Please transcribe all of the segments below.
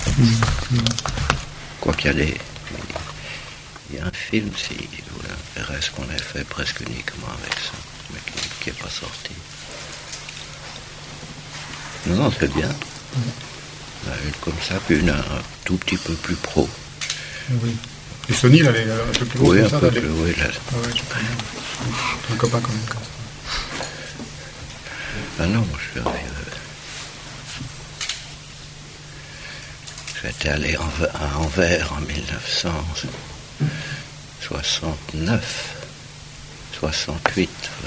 Quoi qu'il y a il y a un film, si vous l'intéresse, qu'on a fait presque uniquement avec ça, mais qui n'est pas sorti. Non, c'est bien. On a une comme ça, puis une un tout petit peu plus pro. Oui. Et Sony, là, elle est un peu plus grosse Oui, comme un ça. peu plus, oui. Là. Ah ouais, je connais. Un copain quand même. Comme ça. Ah non, moi je suis arrivé. J'étais allé à Anvers en 1969, 68,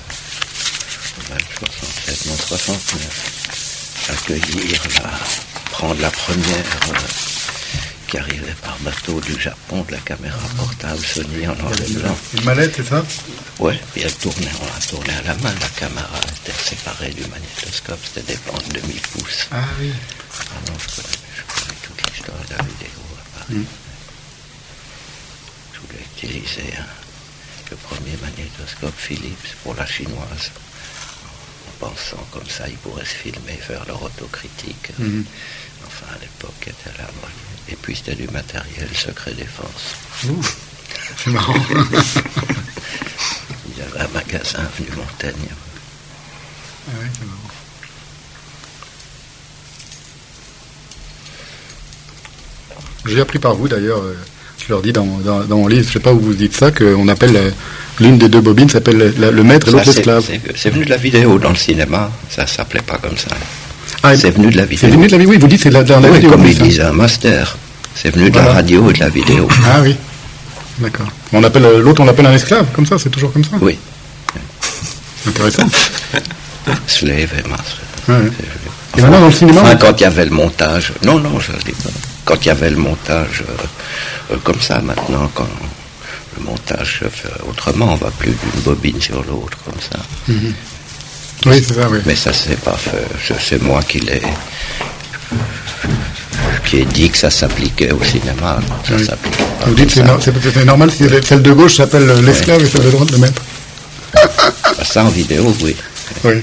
67, non 69, accueillir prendre la première qui arrivait par bateau du Japon, de la caméra portable Sony en noir et blanc. Une mallette, c'est ça? Oui, puis on la tournait à la main, la caméra était séparée du magnétoscope, c'était des bandes de 1000 pouces. Ah oui. Ah non, je connais toute l'histoire de la vidéo à Paris. Je voulais utiliser le premier magnétoscope Philips pour la chinoise, en pensant comme ça ils pourraient se filmer, faire leur autocritique. Enfin, à l'époque, était à la mode. Et puis c'était du matériel secret défense. C'est marrant. Il y avait un magasin avenue Montaigne. Ah ouais, c'est marrant. J'ai appris par vous d'ailleurs, je leur dis dans mon livre, je ne sais pas où vous dites ça, qu'on appelle l'une des deux bobines s'appelle le maître et l'autre l'esclave. C'est venu de la vidéo dans le cinéma, ça ne s'appelait pas comme ça. Ah, c'est venu de la vidéo. C'est venu de la vidéo, oui, vous dites c'est dans la oui, vidéo. Comme ils disent un master. C'est venu de la radio et de la vidéo. Ah oui, d'accord. On appelle l'autre, on l'appelle un esclave, comme ça, c'est toujours comme ça. Oui. Intéressant. Slave et master. Ouais. Et maintenant dans le cinéma. Enfin, quand il y avait le montage. Non, je ne dis pas. Quand il y avait le montage comme ça, maintenant, quand le montage se fait autrement, on ne va plus d'une bobine sur l'autre, comme ça. Oui, c'est ça, oui. Mais ça, c'est pas fait. C'est moi qui ai dit que ça s'appliquait au cinéma. Ça s'applique pas. Vous dites c'est normal si celle de gauche s'appelle l'esclave et celle de droite le maître. Ça en vidéo, oui. Oui.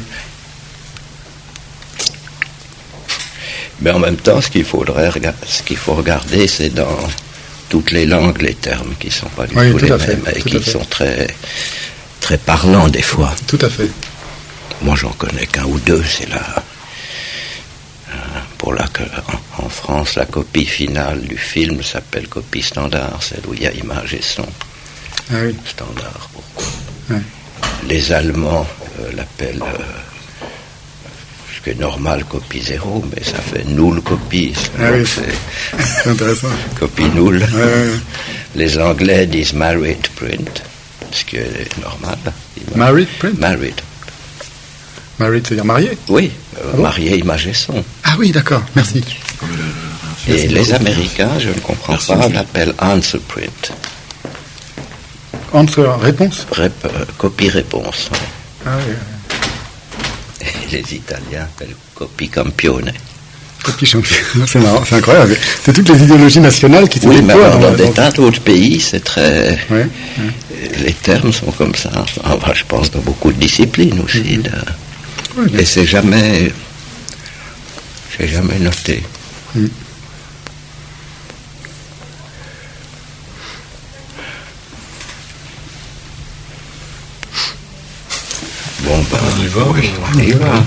Mais en même temps, ce qu'il faut regarder, c'est dans toutes les langues, les termes qui ne sont pas du tout les mêmes et qui sont très, très parlants des fois. Tout à fait. Moi, j'en connais qu'un ou deux, c'est là. En France, la copie finale du film s'appelle copie standard, celle où il y a image et son. Ah oui. Standard, pourquoi Ouais. Les Allemands l'appellent, ce qui est normal, copie zéro, mais ça fait null copie. Ah oui. C'est intéressant. Copie null. Ouais. Les Anglais disent married print, ce qui est normal. Married print? Married. Married, c'est-à-dire marié? Oui, marié, image et son. Ah oui, d'accord, merci. Et les Américains, je ne comprends pas, l'appellent answer print. Answer, réponse? Copie-réponse. Ouais. Ah oui. Et les Italiens appellent copie campione. Copie champion. C'est marrant, c'est incroyable. C'est toutes les idéologies nationales qui se déploient. Oui, mais dans des tas d'autres pays, c'est très... Ouais. Les termes sont comme ça. Enfin, je pense dans beaucoup de disciplines aussi. Et c'est jamais... J'ai jamais noté. Bon, ben, on y va. Oui, on y va.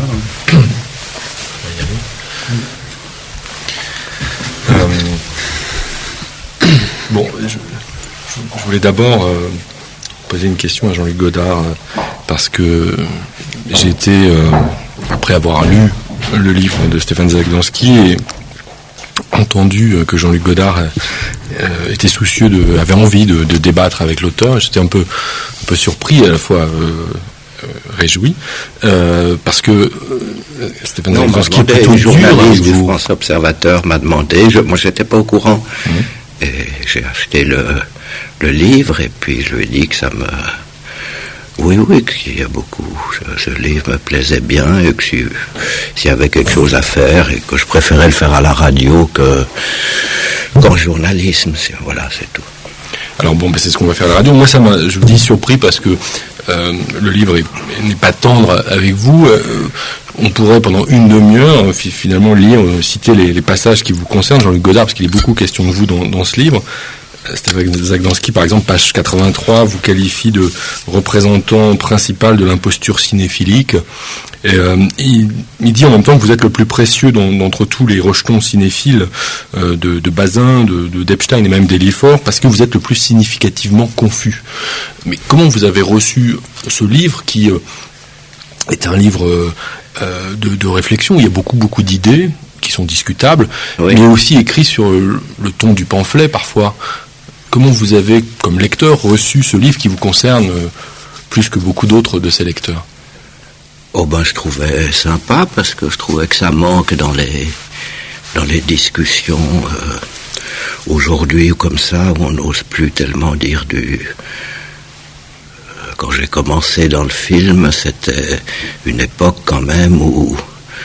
Bon, je voulais d'abord poser une question à Jean-Luc Godard, parce que j'ai été, après avoir lu le livre de Stéphane Zagdanski et entendu que Jean-Luc Godard était soucieux, avait envie de débattre avec l'auteur, j'étais un peu surpris, à la fois réjoui, parce que Stéphane Zagdanski est plutôt le journaliste dur, du France Observateur m'a demandé, moi j'étais pas au courant, et j'ai acheté le livre, et puis je lui ai dit que ça me... Oui, qu'il y a beaucoup. Ce livre me plaisait bien, et que s'il y avait quelque chose à faire, et que je préférais le faire à la radio qu'en journalisme. Voilà, c'est tout. Alors bon, c'est ce qu'on va faire à la radio. Moi, je vous dis surpris parce que le livre n'est pas tendre avec vous. On pourrait pendant une demi-heure finalement citer les passages qui vous concernent, Jean-Luc Godard, parce qu'il est beaucoup question de vous dans ce livre. Stéphane Zagdanski, par exemple, page 83, vous qualifie de représentant principal de l'imposture cinéphilique. Et, il dit en même temps que vous êtes le plus précieux d'entre tous les rejetons cinéphiles de Bazin, d'Epstein et même d'Elifort, parce que vous êtes le plus significativement confus. Mais comment vous avez reçu ce livre qui est un livre de réflexion? Il y a beaucoup d'idées qui sont discutables, oui, mais aussi écrit sur le ton du pamphlet parfois. Comment vous avez, comme lecteur, reçu ce livre qui vous concerne plus que beaucoup d'autres de ces lecteurs? Oh ben, je trouvais sympa parce que je trouvais que ça manque dans les discussions aujourd'hui comme ça, où on n'ose plus tellement dire quand j'ai commencé dans le film, c'était une époque quand même où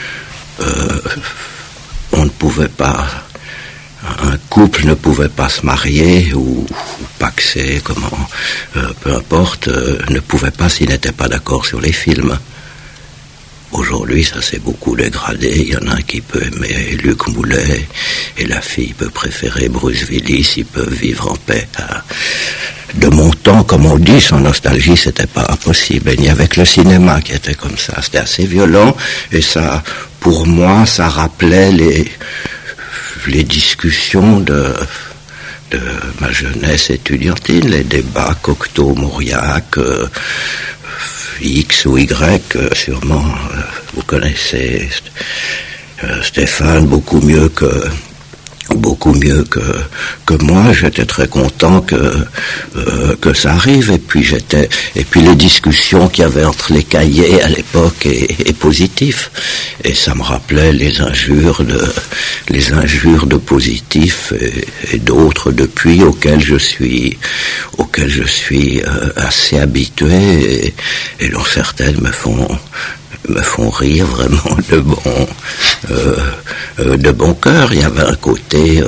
on ne pouvait pas, un couple ne pouvait pas se marier ou paxer, peu importe, ne pouvait pas s'il n'était pas d'accord sur les films. Aujourd'hui, ça s'est beaucoup dégradé. Il y en a un qui peut aimer Luc Moulet et la fille peut préférer Bruce Willis. Ils peuvent vivre en paix. De mon temps, comme on dit, sans nostalgie, c'était pas possible. Il n'y avait que le cinéma qui était comme ça. C'était assez violent et ça, pour moi, ça rappelait les discussions de ma jeunesse étudiantine, les débats Cocteau-Mauriac, X ou Y, sûrement, vous connaissez Stéphane beaucoup mieux que moi. J'étais très content que ça arrive, et puis les discussions qu'il y avait entre les cahiers à l'époque est positif, et ça me rappelait les injures de Positif et d'autres depuis auxquels je suis assez habitué, et dont certaines me font rire vraiment de bon cœur. Il y avait un côté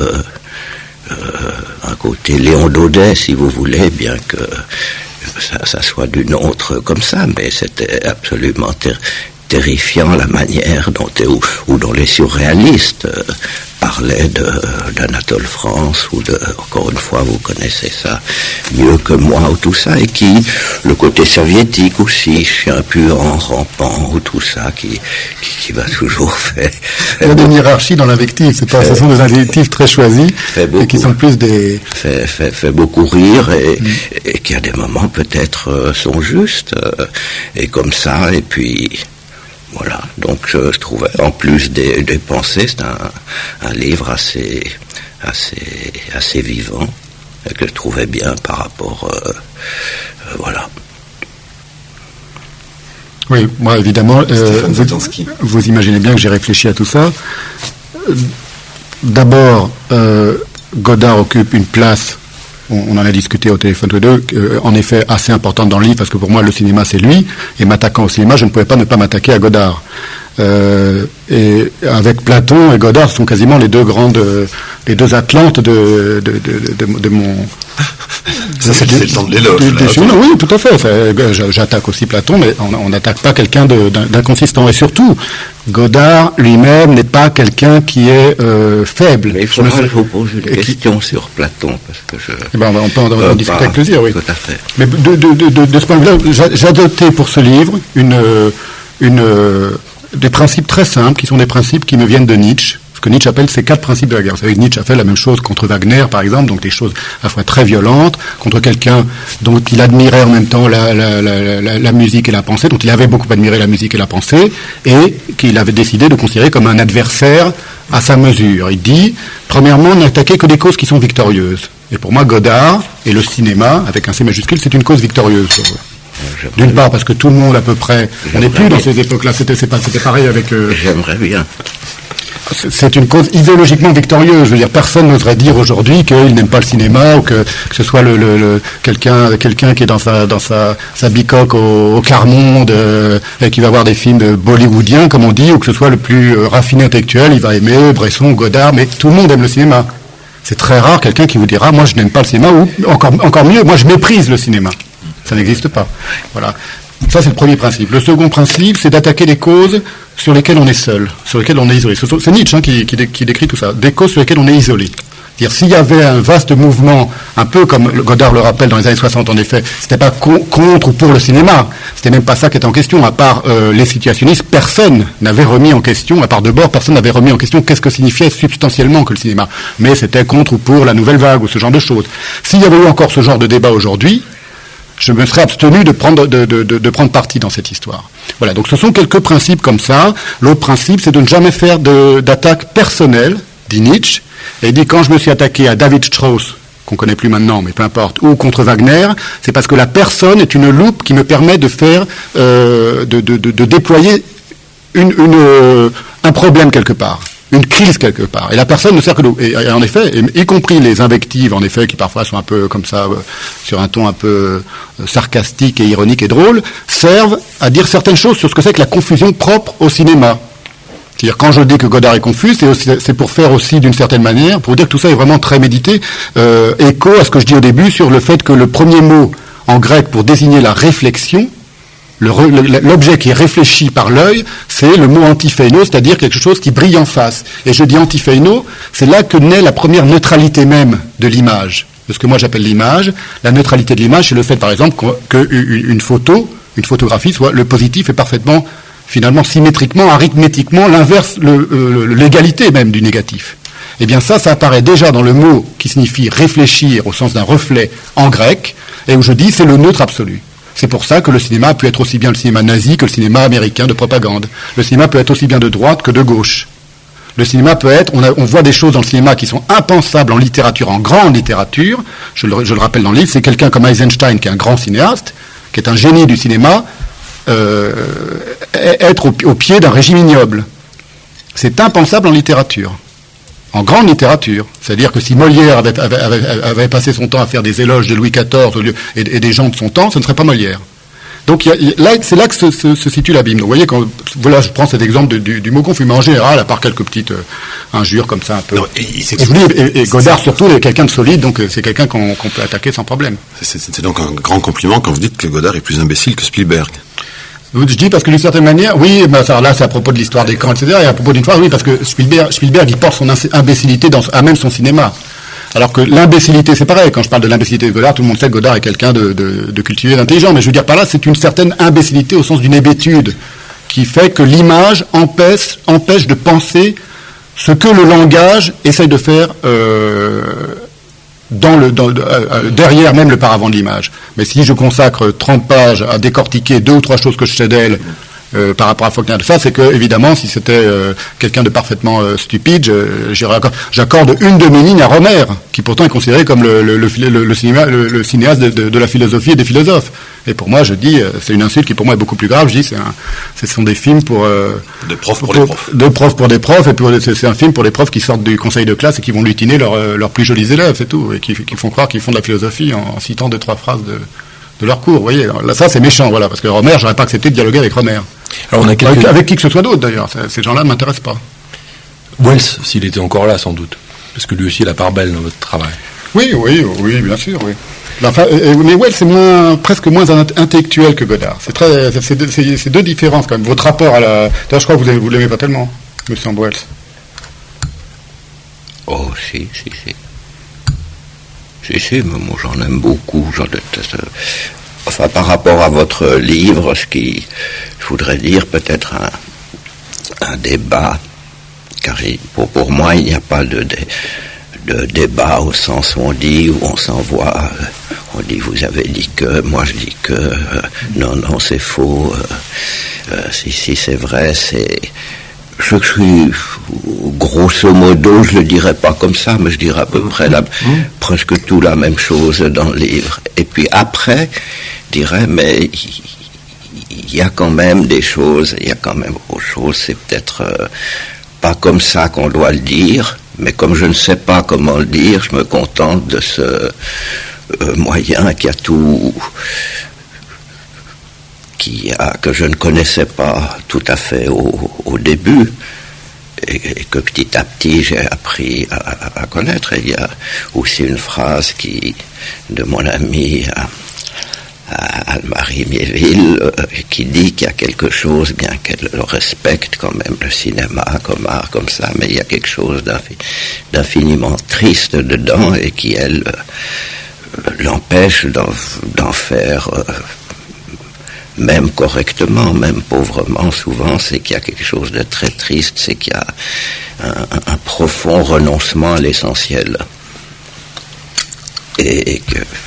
Léon Daudet, si vous voulez, bien que ça soit d'une autre comme ça, mais c'était absolument terrifiant la manière dont les surréalistes parlaient d'Anatole France, encore une fois, vous connaissez ça mieux que moi, ou tout ça, et le côté soviétique aussi, chien puant, rampant, ou tout ça, qui va toujours faire. Il y a des hiérarchies dans l'invective, ce sont des invectives très choisies, et qui sont plus des... Fait beaucoup rire, et qui à des moments peut-être sont justes, et comme ça, et puis... Voilà, donc je trouvais, en plus des pensées, c'est un livre assez vivant, et que je trouvais bien par rapport, voilà. Oui, moi évidemment, vous imaginez bien que j'ai réfléchi à tout ça. D'abord, Godard occupe une place, on en a discuté au téléphone tous les deux, en effet assez importante dans le livre, parce que pour moi le cinéma c'est lui, et m'attaquant au cinéma, je ne pouvais pas ne pas m'attaquer à Godard. Et avec Platon et Godard, ce sont quasiment les deux atlantes de mon... Ça, c'est le temps de l'éloge. Oui, tout à fait. J'attaque aussi Platon, mais on n'attaque pas quelqu'un d'inconsistant. Et surtout, Godard lui-même n'est pas quelqu'un qui est faible. Mais il faudra que je vous pose une question sur Platon, parce que on peut en discuter avec plaisir, oui. Tout à fait. Mais de ce point de vue-là, j'ai adopté pour ce livre des principes très simples, qui sont des principes qui me viennent de Nietzsche. Ce que Nietzsche appelle ces 4 principes de la guerre. Vous savez que Nietzsche a fait la même chose contre Wagner, par exemple, donc des choses à la fois très violentes, contre quelqu'un dont il admirait en même temps la musique et la pensée, dont il avait beaucoup admiré la musique et la pensée, et qu'il avait décidé de considérer comme un adversaire à sa mesure. Il dit, premièrement, n'attaquer que des causes qui sont victorieuses. Et pour moi, Godard et le cinéma, avec un C majuscule, c'est une cause victorieuse. D'une part, parce que tout le monde, à peu près, on n'est plus dans ces époques-là, c'était pareil avec... J'aimerais bien. C'est une cause idéologiquement victorieuse. Je veux dire, personne n'oserait dire aujourd'hui qu'il n'aime pas le cinéma, ou que ce soit quelqu'un qui est dans sa bicoque au quart-monde, et qui va voir des films bollywoodiens, comme on dit, ou que ce soit le plus raffiné intellectuel, il va aimer Bresson, Godard, mais tout le monde aime le cinéma. C'est très rare quelqu'un qui vous dira, moi je n'aime pas le cinéma, ou encore mieux, moi je méprise le cinéma. Ça n'existe pas. Voilà. Ça, c'est le premier principe. Le second principe, c'est d'attaquer les causes sur lesquelles on est seul, sur lesquelles on est isolé. C'est Nietzsche qui décrit tout ça. Des causes sur lesquelles on est isolé. C'est-à-dire, s'il y avait un vaste mouvement, un peu comme Godard le rappelle dans les années 60, en effet, c'était pas contre ou pour le cinéma. C'était même pas ça qui était en question. À part les situationnistes, personne n'avait remis en question, à part Debord, personne n'avait remis en question qu'est-ce que signifiait substantiellement que le cinéma. Mais c'était contre ou pour la nouvelle vague ou ce genre de choses. S'il y avait eu encore ce genre de débat aujourd'hui, je me serais abstenu de prendre parti dans cette histoire. Voilà, donc ce sont quelques principes comme ça. L'autre principe, c'est de ne jamais faire d'attaque personnelle, dit Nietzsche, et il dit quand je me suis attaqué à David Strauss, qu'on connaît plus maintenant, mais peu importe, ou contre Wagner, c'est parce que la personne est une loupe qui me permet de faire, de déployer un problème quelque part. Une crise quelque part. Et la personne ne sert que et en effet, y compris les invectives, en effet, qui parfois sont un peu comme ça, sur un ton un peu sarcastique et ironique et drôle, servent à dire certaines choses sur ce que c'est que la confusion propre au cinéma. C'est-à-dire, quand je dis que Godard est confus, c'est pour faire aussi, d'une certaine manière, pour dire que tout ça est vraiment très médité, écho à ce que je dis au début sur le fait que le premier mot en grec pour désigner la réflexion, l'objet qui est réfléchi par l'œil, c'est le mot antiphéino, c'est-à-dire quelque chose qui brille en face. Et je dis antiphéino, c'est là que naît la première neutralité même de l'image. De ce que moi j'appelle l'image. La neutralité de l'image, c'est le fait, par exemple, qu'une photographie soit, le positif est parfaitement, finalement, symétriquement, arithmétiquement, l'inverse, l'égalité même du négatif. Eh bien ça apparaît déjà dans le mot qui signifie réfléchir au sens d'un reflet en grec, et où je dis c'est le neutre absolu. C'est pour ça que le cinéma peut être aussi bien le cinéma nazi que le cinéma américain de propagande. Le cinéma peut être aussi bien de droite que de gauche. Le cinéma peut être, on voit des choses dans le cinéma qui sont impensables en littérature, en grande littérature. Je le rappelle dans le livre, c'est quelqu'un comme Eisenstein, qui est un grand cinéaste, qui est un génie du cinéma, être au pied d'un régime ignoble. C'est impensable en littérature. En grande littérature. C'est-à-dire que si Molière avait passé son temps à faire des éloges de Louis XIV et des gens de son temps, ce ne serait pas Molière. Donc c'est là que se situe l'abîme. Donc vous voyez, voilà, je prends cet exemple du mot confus, mais en général, à part quelques petites injures comme ça un peu. Non, et Godard surtout est quelqu'un de solide, donc c'est quelqu'un qu'on peut attaquer sans problème. C'est donc un grand compliment quand vous dites que Godard est plus imbécile que Spielberg. Je dis parce que d'une certaine manière, oui, ben ça, là c'est à propos de l'histoire des camps, etc. Et à propos d'une fois, oui, parce que Spielberg il porte son imbécilité à même son cinéma. Alors que l'imbécilité, c'est pareil. Quand je parle de l'imbécilité de Godard, tout le monde sait que Godard est quelqu'un de cultivé, d'intelligent. Mais je veux dire par là, c'est une certaine imbécilité au sens d'une hébétude qui fait que l'image empêche de penser ce que le langage essaye de faire derrière même le paravent de l'image. Mais si je consacre 30 pages à décortiquer 2 ou 3 choses que je sais d'elle par rapport à Faulkner, ça c'est que évidemment si c'était quelqu'un de parfaitement stupide, j'accorde une de mes lignes à Rohmer, qui pourtant est considéré comme le cinéaste de la philosophie et des philosophes. Et pour moi, je dis, c'est une insulte qui pour moi est beaucoup plus grave. Je dis, ce sont des films pour des profs pour des profs. De profs pour des profs, et c'est un film pour les profs qui sortent du conseil de classe et qui vont lutiner leurs plus jolis élèves, c'est tout, et qui font croire qu'ils font de la philosophie en citant 2-3 phrases de leur cours. Vous voyez, là, ça c'est méchant, voilà, parce que Rohmer, j'aurais pas accepté de dialoguer avec Rohmer. Alors avec qui que ce soit d'autre d'ailleurs. Ces gens-là ne m'intéressent pas. Wells, s'il était encore là, sans doute, parce que lui aussi il a part belle dans votre travail. Oui, bien sûr, oui. Enfin, mais Wells c'est presque moins intellectuel que Godard. C'est deux différences quand même. Votre rapport à la. D'ailleurs, je crois que vous l'aimez pas tellement, monsieur Wells. Oh, si. Si, mais moi j'en aime beaucoup. J'en déteste. Enfin, par rapport à votre livre, je voudrais dire peut-être un débat, car pour moi il n'y a pas de débat au sens où on s'envoie, on dit vous avez dit que, moi je dis que, non c'est faux, si c'est vrai, je suis, grosso modo, je le dirais pas comme ça, mais je dirais à peu près presque tout la même chose dans le livre. Et puis après, je dirais, mais il y a quand même des choses, il y a quand même autre chose, c'est peut-être pas comme ça qu'on doit le dire, mais comme je ne sais pas comment le dire, je me contente de ce moyen que je ne connaissais pas tout à fait au début, et que petit à petit j'ai appris à connaître. Et il y a aussi une phrase de mon ami Anne-Marie Miéville, qui dit qu'il y a quelque chose, bien qu'elle respecte quand même le cinéma comme art, comme ça, mais il y a quelque chose d'infiniment triste dedans et qui, elle, l'empêche d'en faire même correctement, même pauvrement souvent, c'est qu'il y a quelque chose de très triste, c'est qu'il y a un profond renoncement à l'essentiel. Et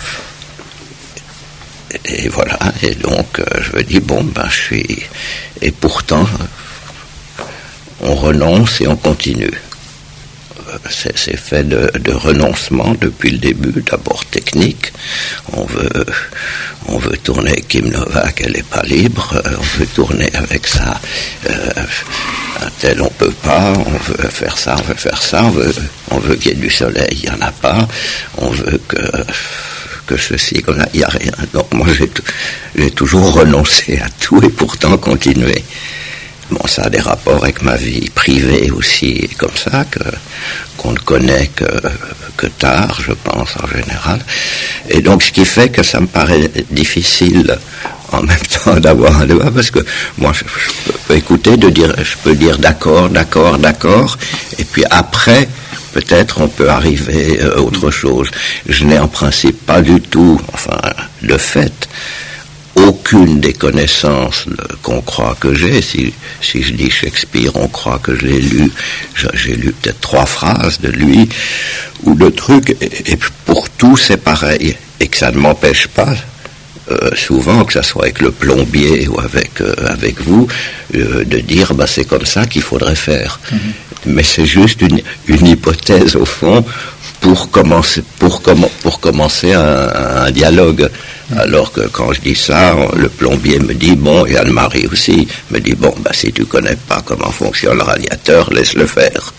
voilà, et donc je me dis, et pourtant, on renonce et on continue. C'est fait de renoncement depuis le début, d'abord technique. On veut tourner avec Kim Novak, elle n'est pas libre. On veut tourner avec ça. Un tel, on peut pas. On veut faire ça, on veut qu'il y ait du soleil, il n'y en a pas. On veut que ceci, comme là, il n'y a rien. Donc moi, j'ai toujours renoncé à tout et pourtant continué. Bon, ça a des rapports avec ma vie privée aussi, comme ça, qu'on ne connaît que tard, je pense, en général. Et donc, ce qui fait que ça me paraît difficile, en même temps, d'avoir un débat, parce que moi, je peux écouter, je peux dire d'accord, et puis après, peut-être on peut arriver à autre chose. Je n'ai en principe pas du tout, de fait, aucune des connaissances qu'on croit que j'ai. Si je dis Shakespeare, on croit que je l'ai lu. J'ai lu peut-être 3 phrases de lui, ou de trucs, et pour tout c'est pareil. Et que ça ne m'empêche pas, souvent, que ça soit avec le plombier ou avec vous, de dire c'est comme ça qu'il faudrait faire. Mm-hmm. Mais c'est juste une hypothèse au fond pour commencer un dialogue. Alors que quand je dis ça, le plombier me dit, et Anne-Marie aussi, me dit, si tu connais pas comment fonctionne le radiateur, laisse-le faire.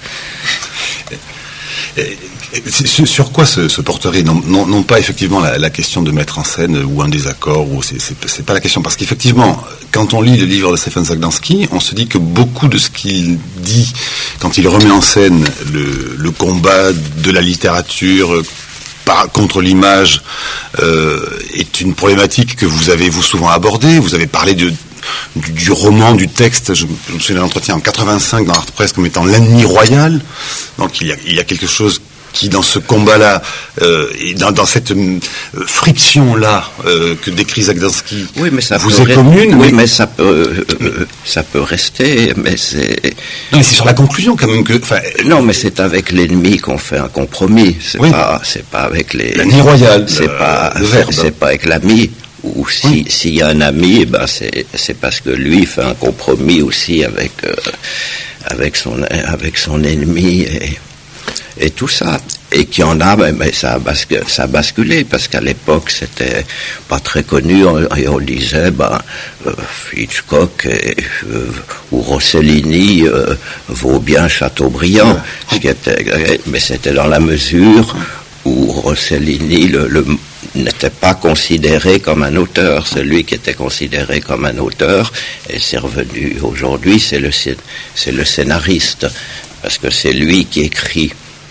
Sur quoi se porterait non pas effectivement la question de mettre en scène ou un désaccord, ou c'est pas la question, parce qu'effectivement quand on lit le livre de Stefan Zagdanski, on se dit que beaucoup de ce qu'il dit quand il remet en scène le combat de la littérature contre l'image est une problématique que vous avez souvent abordée. Vous avez parlé du roman, du texte, je me souviens d'un entretien en 85 dans Art Press comme étant l'ennemi royal. Donc il y a quelque chose qui, dans ce combat-là, et dans cette friction-là que décrit Zagdanski, oui, mais ça vous est commune. Oui, mais ça peut rester, mais c'est... Non, mais c'est sur la conclusion, quand même, que... Non, mais c'est avec l'ennemi qu'on fait un compromis. C'est pas avec les... L'ennemi royal, c'est pas avec l'ami. Ou s'il y a un ami, c'est parce que lui fait un compromis aussi avec son ennemi et tout ça. Et qu'il y en a, mais ça a basculé, parce qu'à l'époque, c'était pas très connu, et on disait, Hitchcock ou Rossellini vaut bien Chateaubriand, mais c'était dans la mesure où Rossellini n'était pas considéré comme un auteur. Celui qui était considéré comme un auteur, et c'est revenu aujourd'hui, c'est le scénariste, parce que c'est lui qui écrit.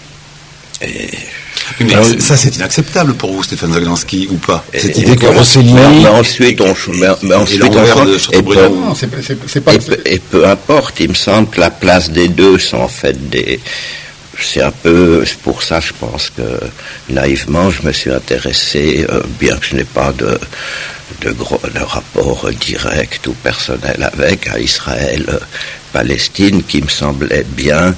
Mais ça, c'est inacceptable pour vous, Stefan Zagdanski, ou pas? Cette idée que Rossellini... Mais ensuite, et peu importe, il me semble que la place des deux sont en fait c'est un peu pour ça, je pense que naïvement je me suis intéressé, bien que je n'ai pas de rapport direct ou personnel à Israël, Palestine, qui me semblait bien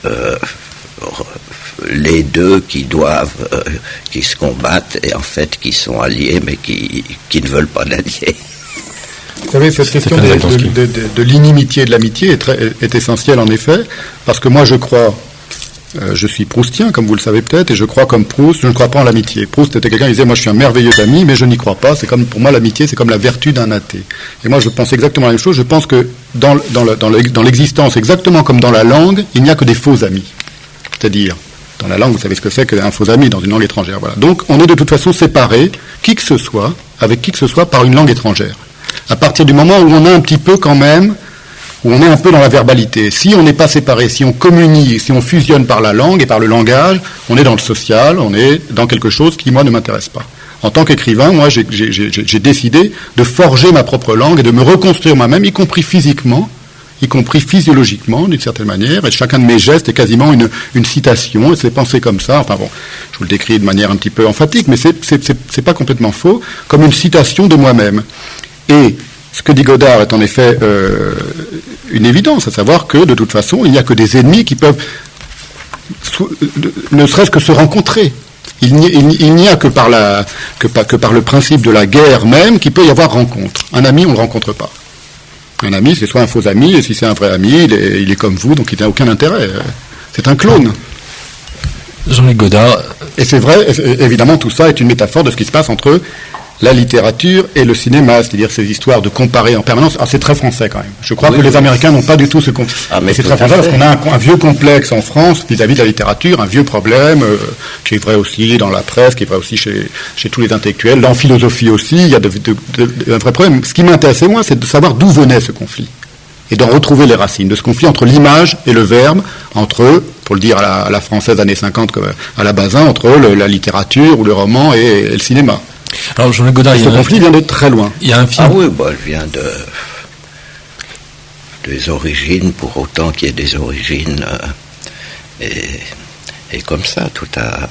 les deux qui se combattent et en fait qui sont alliés mais qui ne veulent pas d'alliés. Vous savez, cette question de l'inimitié et de l'amitié est essentielle en effet, parce que moi je crois, je suis proustien, comme vous le savez peut-être, et je crois comme Proust, je ne crois pas en l'amitié. Proust était quelqu'un qui disait, moi je suis un merveilleux ami, mais je n'y crois pas. Pour moi l'amitié, c'est comme la vertu d'un athée. Et moi je pense exactement la même chose. Je pense que dans l'existence, exactement comme dans la langue, il n'y a que des faux amis. C'est-à-dire, dans la langue, vous savez ce que c'est qu'un faux ami dans une langue étrangère. Voilà. Donc on est de toute façon séparés, avec qui que ce soit, par une langue étrangère. À partir du moment où on a un petit peu quand même, où on est un peu dans la verbalité. Si on n'est pas séparé, si on communie, si on fusionne par la langue et par le langage, on est dans le social, on est dans quelque chose qui, moi, ne m'intéresse pas. En tant qu'écrivain, moi, j'ai décidé de forger ma propre langue et de me reconstruire moi-même, y compris physiquement, y compris physiologiquement, d'une certaine manière. Et chacun de mes gestes est quasiment une citation, et c'est pensé comme ça. Enfin bon, je vous le décris de manière un petit peu emphatique, mais c'est pas complètement faux, comme une citation de moi-même. Et ce que dit Godard est en effet une évidence, à savoir que, de toute façon, il n'y a que des ennemis qui peuvent, ne serait-ce que se rencontrer. Il n'y a que par le principe de la guerre même qu'il peut y avoir rencontre. Un ami, on ne le rencontre pas. Un ami, c'est soit un faux ami, et si c'est un vrai ami, il est comme vous, donc il n'a aucun intérêt. C'est un clone. Jean-Luc Godard. Et c'est vrai, évidemment, tout ça est une métaphore de ce qui se passe entre la littérature et le cinéma, c'est-à-dire ces histoires de comparer en permanence. Ah, c'est très français quand même. Je crois que les Américains n'ont pas du tout ce complexe. Ah, mais c'est très français parce qu'on a un vieux complexe en France vis-à-vis de la littérature, un vieux problème qui est vrai aussi dans la presse, qui est vrai aussi chez tous les intellectuels, dans la philosophie aussi. Il y a un vrai problème. Ce qui m'intéressait moi, c'est de savoir d'où venait ce conflit et d'en retrouver les racines de ce conflit entre l'image et le verbe, entre, pour le dire à la française années 50 comme à la Bazin, entre la littérature ou le roman et le cinéma. Alors Jean-Luc Godard, ce conflit vient de très loin. Il y a un film. Ah oui, bah, il vient des origines, pour autant qu'il y ait des origines, et comme ça, tout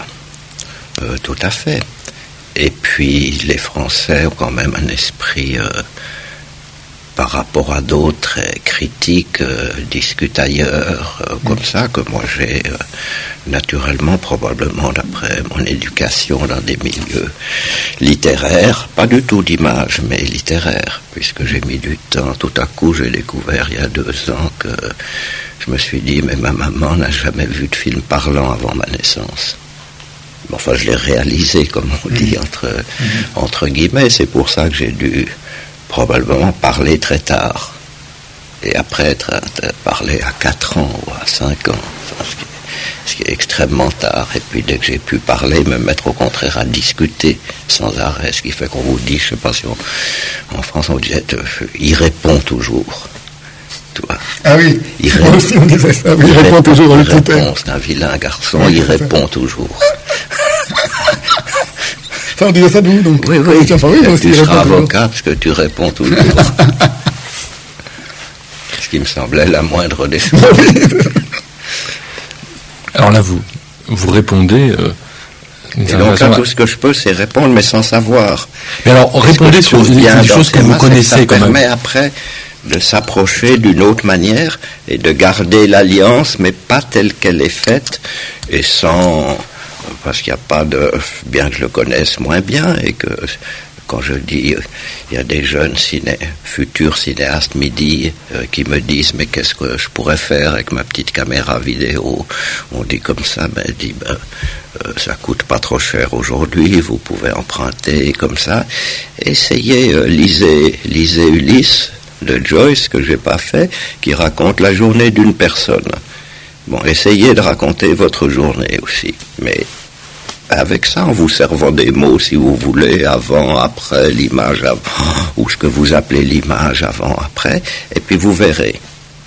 à fait. Et puis les Français ont quand même un esprit par rapport à d'autres critiques, discutent ailleurs, comme ça, que moi j'ai naturellement, probablement d'après mon éducation dans des milieux littéraires, pas du tout d'image, mais littéraires, puisque j'ai mis du temps. Tout à coup, j'ai découvert il y a 2 ans que je me suis dit, mais ma maman n'a jamais vu de film parlant avant ma naissance. Enfin, je l'ai réalisé, comme on dit, entre guillemets. C'est pour ça que j'ai dû probablement parler très tard. Et après parler à 4 ans ou à 5 ans. Enfin, ce qui est extrêmement tard. Et puis dès que j'ai pu parler, me mettre au contraire à discuter sans arrêt. Ce qui fait qu'on vous dit, je ne sais pas si en France on disait, il répond toujours. Toi. Ah oui, moi aussi on disait ça, il répond toujours. C'est un vilain garçon, il répond toujours. Ça, on disait ça de vous, donc. Oui, oui. Enfin, oui, tu seras avocat parce que tu réponds toujours. Ce qui me semblait la moindre des choses. Alors là, vous répondez. Et donc là, tout ce que je peux, c'est répondre, mais sans savoir. Mais alors, répondez sur des choses que vous connaissez quand même. Ça permet après de s'approcher d'une autre manière et de garder l'alliance, mais pas telle qu'elle est faite, et sans... Parce qu'il n'y a pas de... Bien que je le connaisse moins bien, et que quand je dis... Il y a des jeunes futurs cinéastes midi qui me disent, mais qu'est-ce que je pourrais faire avec ma petite caméra vidéo? On dit comme ça, ben, dit, ça coûte pas trop cher aujourd'hui, vous pouvez emprunter comme ça. Essayez, lisez Ulysse de Joyce, que j'ai pas fait, qui raconte la journée d'une personne. Bon, essayez de raconter votre journée aussi, mais avec ça, en vous servant des mots, si vous voulez, avant, après, l'image avant, ou ce que vous appelez l'image avant, après, et puis vous verrez.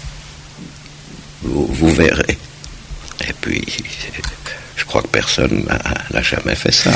Vous verrez. Et puis, je crois que personne n'a jamais fait ça.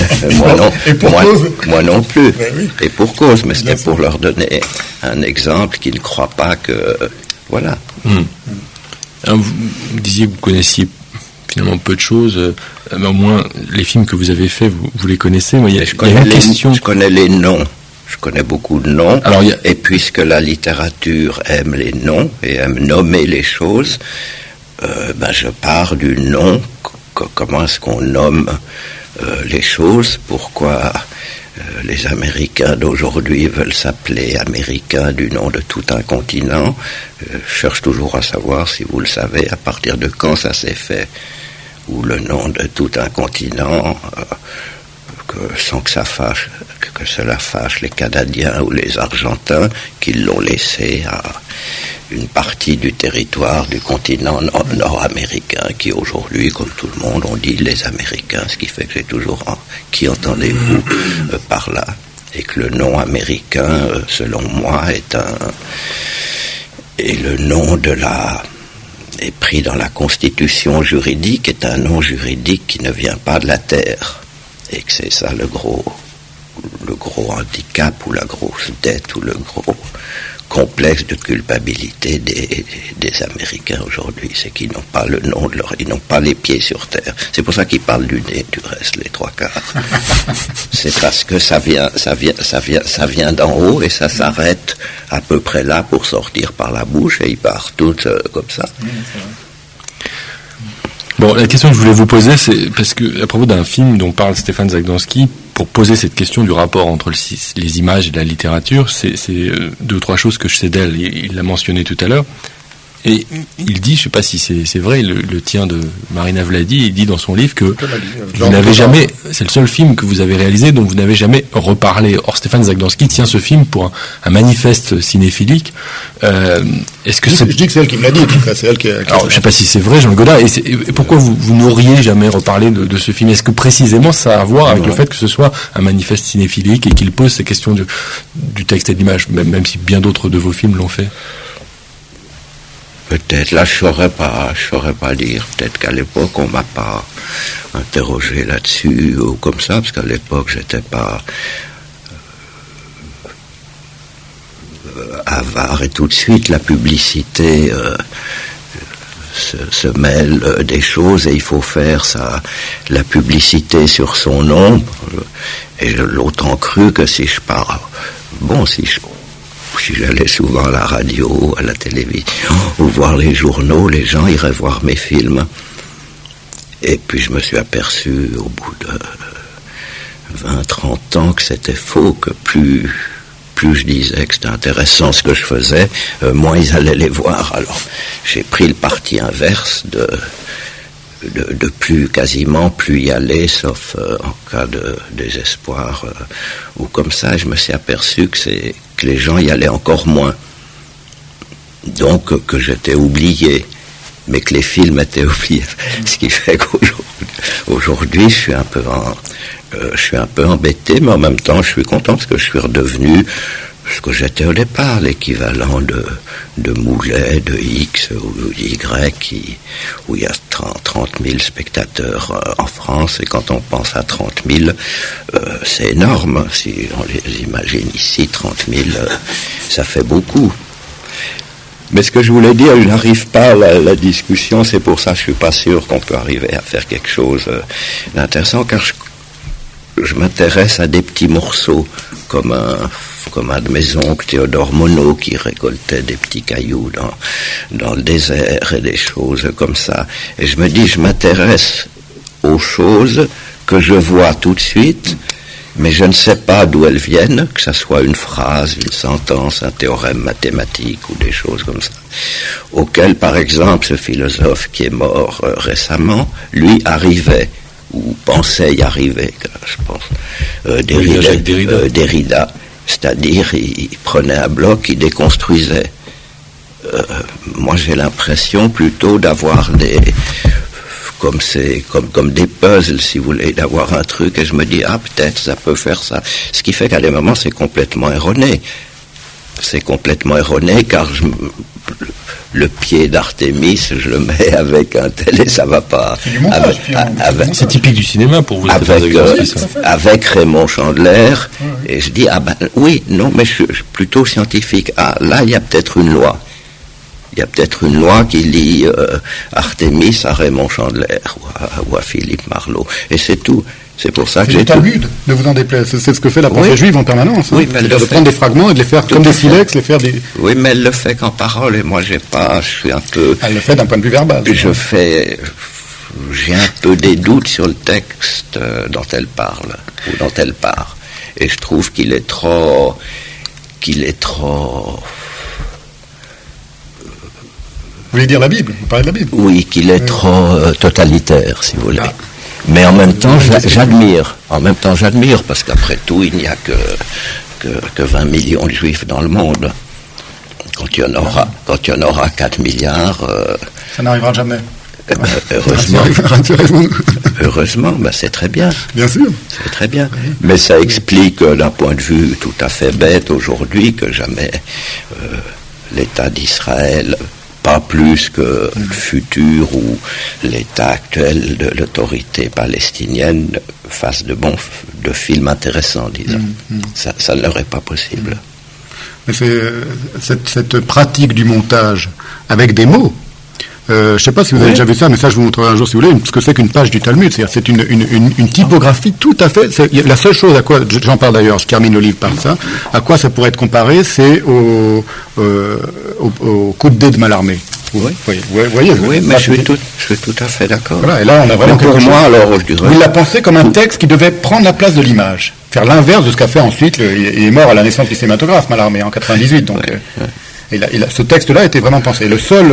Moi non plus. Oui. Et pour cause, mais c'était pour leur donner un exemple qui ne croit pas que... Voilà. Alors, vous disiez que vous connaissiez finalement peu de choses, mais au moins les films que vous avez faits, vous les connaissez. Moi, je connais les noms. Je connais beaucoup de noms. Alors, et puisque la littérature aime les noms et aime nommer les choses, je pars du nom. Comment est-ce qu'on nomme les choses? Pourquoi les Américains d'aujourd'hui veulent s'appeler Américains du nom de tout un continent? Je cherche toujours à savoir, si vous le savez, à partir de quand ça s'est fait, ou le nom de tout un continent, sans que ça fâche, que cela fâche les Canadiens ou les Argentins, qui l'ont laissé à une partie du territoire du continent nord-américain, qui aujourd'hui, comme tout le monde, on dit les Américains, ce qui fait que j'ai toujours qui entendez-vous par là, et que le nom américain, selon moi, est le nom est pris dans la constitution juridique, est un nom juridique qui ne vient pas de la terre, et que c'est ça le gros le gros handicap ou la grosse dette ou le gros complexe de culpabilité des Américains aujourd'hui, c'est qu'ils n'ont pas le nom de ils n'ont pas les pieds sur terre. C'est pour ça qu'ils parlent du nez, du reste, les trois quarts. C'est parce que ça vient d'en haut et ça s'arrête à peu près là pour sortir par la bouche et ils partent toutes comme ça. Bon, la question que je voulais vous poser, c'est parce que à propos d'un film dont parle Stéphane Zagdanski, pour poser cette question du rapport entre les images et la littérature, c'est deux ou trois choses que je sais d'elle. Il l'a mentionné tout à l'heure. Et il dit, je ne sais pas si c'est vrai, le tien de Marina Vladi, il dit dans son livre que vous n'avez jamais, c'est le seul film que vous avez réalisé dont vous n'avez jamais reparlé. Or, Stéphane Zagdanski tient ce film pour un manifeste cinéphilique. Est-ce que je dis que c'est elle qui me l'a dit, en tout cas, c'est elle qui alors, je ne sais pas si c'est vrai, Jean Godard, et pourquoi vous n'auriez jamais reparlé de ce film? Est-ce que précisément ça a à voir avec le fait que ce soit un manifeste cinéphilique et qu'il pose ces questions du texte et de l'image, même si bien d'autres de vos films l'ont fait? Peut-être, là je saurais pas dire. Peut-être qu'à l'époque on m'a pas interrogé là-dessus ou comme ça, parce qu'à l'époque j'étais pas avare et tout de suite la publicité se mêle des choses et il faut faire la publicité sur son nom. Et j'ai longtemps cru que si j'allais souvent à la radio, à la télévision, ou voir les journaux, les gens iraient voir mes films. Et puis je me suis aperçu au bout de 20-30 ans que c'était faux, que plus je disais que c'était intéressant ce que je faisais, moins ils allaient les voir. Alors j'ai pris le parti inverse de plus y aller, sauf en cas de désespoir ou comme ça. Je me suis aperçu que les gens y allaient encore moins. Donc que j'étais oublié, mais que les films étaient oubliés. Ce qui fait qu'aujourd'hui, je suis un peu embêté, mais en même temps, je suis content parce que je suis redevenu ce que j'étais au départ, l'équivalent de Moulet, de X ou Y, où il y a 30 000 spectateurs en France, et quand on pense à 30 000, c'est énorme. Si on les imagine ici, 30 000, ça fait beaucoup. Mais ce que je voulais dire, je n'arrive pas à la discussion, c'est pour ça que je suis pas sûr qu'on peut arriver à faire quelque chose d'intéressant, car je m'intéresse à des petits morceaux, comme un de mes oncles, Théodore Monod, qui récoltait des petits cailloux dans le désert et des choses comme ça. Et je me dis, je m'intéresse aux choses que je vois tout de suite, mais je ne sais pas d'où elles viennent, que ça soit une phrase, une sentence, un théorème mathématique ou des choses comme ça, auxquelles, par exemple, ce philosophe qui est mort récemment, lui, arrivait, ou pensait y arriver, je pense, Derrida. C'est-à-dire, il prenait un bloc, il déconstruisait. Moi, j'ai l'impression plutôt d'avoir comme des puzzles, si vous voulez, d'avoir un truc, et je me dis, peut-être ça peut faire ça. Ce qui fait qu'à des moments, c'est complètement erroné. C'est complètement erroné, car le pied d'Artémis, je le mets avec un tel et ça va pas. C'est typique du cinéma pour vous. Avec Raymond Chandler, et je dis, oui, non, mais je suis plutôt scientifique. Là, il y a peut-être une loi. Il y a peut-être une loi qui lie Artémis à Raymond Chandler ou à Philippe Marlowe. Et c'est tout. C'est pour ça que j'ai tout. Talmud, ne vous en déplaise. C'est ce que fait la pensée juive en permanence. Oui, mais de prendre des fragments et de les faire comme des silex, les faire des... Oui, mais elle le fait qu'en parole, et moi je suis un peu... Elle le fait d'un point de vue verbal. J'ai un peu des doutes sur le texte dont elle parle, ou dont elle part. Et je trouve qu'il est trop... Vous voulez dire la Bible? Vous parlez de la Bible? Oui, qu'il est trop totalitaire, si vous voulez. Mais en même temps, j'admire. En même temps, j'admire, parce qu'après tout, il n'y a que 20 millions de juifs dans le monde. Quand il y en aura 4 milliards... ça n'arrivera jamais. Heureusement, c'est très bien. Bien sûr. C'est très bien. Mais ça explique, d'un point de vue tout à fait bête aujourd'hui, que jamais l'État d'Israël pas plus que le futur ou l'état actuel de l'autorité palestinienne fasse de films intéressants, disons. Ça ne leur est pas possible. Mais c'est cette pratique du montage avec des mots. Je ne sais pas si vous avez déjà vu ça, mais ça je vous montrerai un jour si vous voulez, ce que c'est qu'une page du Talmud. C'est une typographie tout à fait. La seule chose à quoi, j'en parle d'ailleurs, je termine le livre par ça, à quoi ça pourrait être comparé, c'est au coup de dé de Mallarmé. Oui, voyez, mais je suis tout à fait d'accord. Voilà, et là on a vraiment pour moi, alors, je dirais... Il l'a pensé comme un texte qui devait prendre la place de l'image, faire l'inverse de ce qu'a fait ensuite. Il est mort à la naissance du cinématographe, Mallarmé, en 98, donc. Ce texte-là était vraiment pensé. Le seul.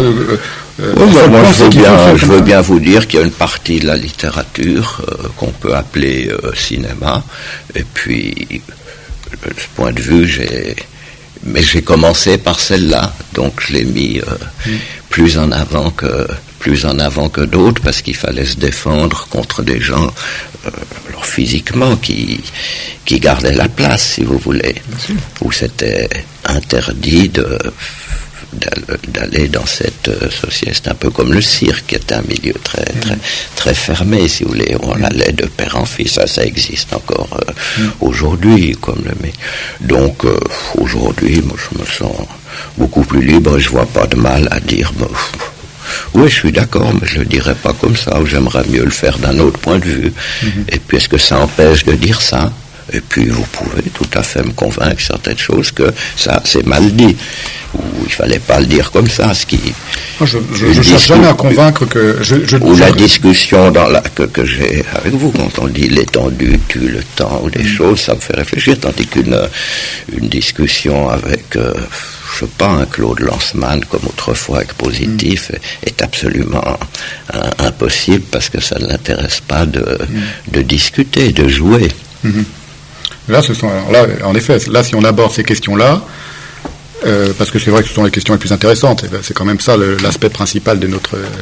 Je veux bien vous dire qu'il y a une partie de la littérature qu'on peut appeler cinéma, et puis de ce point de vue, j'ai commencé par celle-là, donc je l'ai mis plus en avant que d'autres, parce qu'il fallait se défendre contre des gens alors physiquement qui gardaient la place, si vous voulez, où c'était interdit d'aller dans cette société. C'est un peu comme le cirque, qui est un milieu très fermé, si vous voulez. On allait de père en fils, ça existe encore aujourd'hui. Donc aujourd'hui, moi je me sens beaucoup plus libre, je vois pas de mal à dire oui, je suis d'accord, mais je le dirais pas comme ça, ou j'aimerais mieux le faire d'un autre point de vue. Et puis est-ce que ça empêche de dire ça? Et puis vous pouvez tout à fait me convaincre certaines choses que ça c'est mal dit, ou il fallait pas le dire comme ça, ce qui. Moi, je cherche jamais à convaincre que la discussion que j'ai avec vous, quand on dit l'étendue tue le temps ou des choses, ça me fait réfléchir, tandis qu'une discussion avec je sais pas, un Claude Lanzmann comme autrefois avec Positif est absolument impossible, parce que ça ne l'intéresse pas de discuter, de jouer. Là, en effet, si on aborde ces questions-là, parce que c'est vrai que ce sont les questions les plus intéressantes, c'est quand même ça l'aspect principal de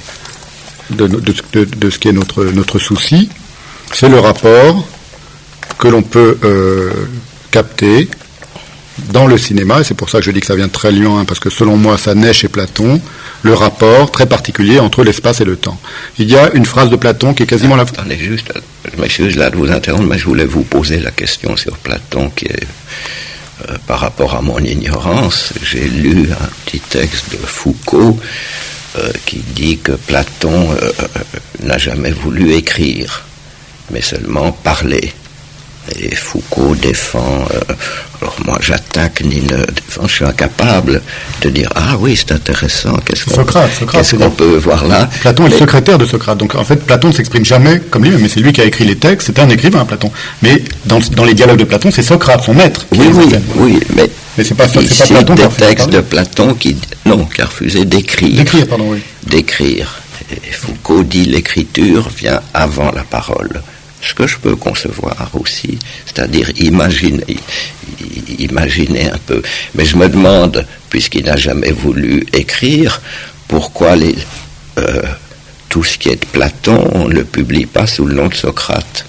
ce qui est notre souci, c'est le rapport que l'on peut capter dans le cinéma, et c'est pour ça que je dis que ça vient de très loin, parce que selon moi, ça naît chez Platon, le rapport très particulier entre l'espace et le temps. Il y a une phrase de Platon qui est quasiment la... Attendez juste, je m'excuse là de vous interrompre, mais je voulais vous poser la question sur Platon, qui est par rapport à mon ignorance. J'ai lu un petit texte de Foucault qui dit que Platon n'a jamais voulu écrire, mais seulement parler. Et Foucault défend, alors moi j'attaque ni ne défend, je suis incapable de dire ah oui c'est intéressant, qu'est-ce qu'on peut voir là. Platon est le secrétaire de Socrate, donc en fait Platon ne s'exprime jamais comme lui-même, mais c'est lui qui a écrit les textes, c'est un écrivain Platon. Mais dans les dialogues de Platon, c'est Socrate, son maître. Oui, mais c'est pas Platon qui a refusé textes de Platon qui a refusé d'écrire. D'écrire. Et Foucault dit l'écriture vient avant la parole. Ce que je peux concevoir aussi, c'est-à-dire imaginer un peu. Mais je me demande, puisqu'il n'a jamais voulu écrire, pourquoi tout ce qui est de Platon, on ne le publie pas sous le nom de Socrate.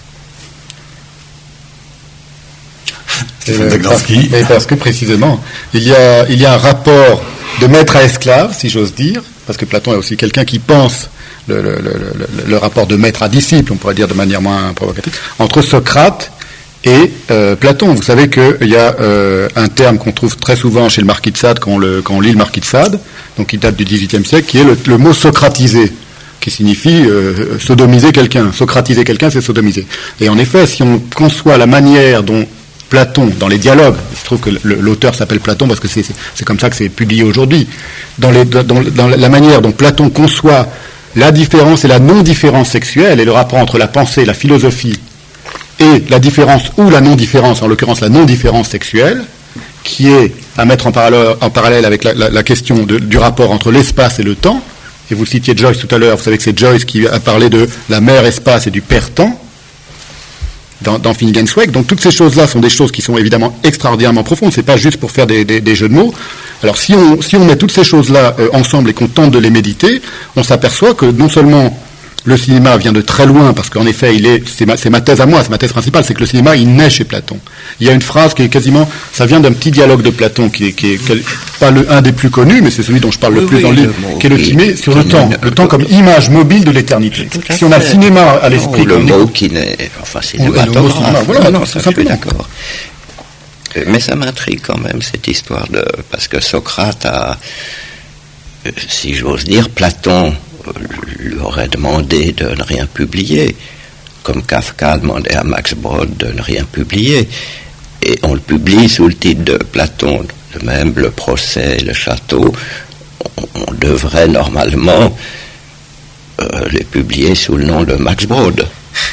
Mais parce que précisément, il y a un rapport de maître à esclave, si j'ose dire, parce que Platon est aussi quelqu'un qui pense le rapport de maître à disciple, on pourrait dire de manière moins provocative, entre Socrate et Platon. Vous savez qu'il y a un terme qu'on trouve très souvent chez le Marquis de Sade quand on lit le Marquis de Sade, donc qui date du XVIIIe siècle, qui est le mot socratiser, qui signifie sodomiser quelqu'un. Socratiser quelqu'un, c'est sodomiser. Et en effet, si on conçoit la manière dont Platon, dans les dialogues, il se trouve que l'auteur s'appelle Platon parce que c'est comme ça que c'est publié aujourd'hui, dans la manière dont Platon conçoit la différence et la non-différence sexuelle, et le rapport entre la pensée, la philosophie, et la différence ou la non-différence, en l'occurrence la non-différence sexuelle, qui est à mettre en parallèle avec la question du rapport entre l'espace et le temps. Et vous citiez Joyce tout à l'heure, vous savez que c'est Joyce qui a parlé de la mère espace et du père temps, dans Finnegan's Wake. Donc toutes ces choses-là sont des choses qui sont évidemment extraordinairement profondes, c'est pas juste pour faire des jeux de mots. Alors si on met toutes ces choses-là ensemble et qu'on tente de les méditer, on s'aperçoit que non seulement le cinéma vient de très loin, parce qu'en effet, c'est ma thèse à moi, c'est ma thèse principale, c'est que le cinéma, il naît chez Platon. Il y a une phrase qui est quasiment, ça vient d'un petit dialogue de Platon, qui est pas un des plus connus, mais c'est celui dont je parle le plus dans le livre, qui est le timé sur le temps comme image mobile de l'éternité. Si on a le cinéma à l'esprit, le mot qui n'est, enfin, cinématographe. Voilà, non, ça, je suis d'accord. Mais ça m'intrigue quand même, cette histoire parce que Socrate a, si j'ose dire, Platon lui aurait demandé de ne rien publier, comme Kafka demandait à Max Brod de ne rien publier, et on le publie sous le titre de Platon. De même, le procès, le château, on devrait normalement les publier sous le nom de Max Brod.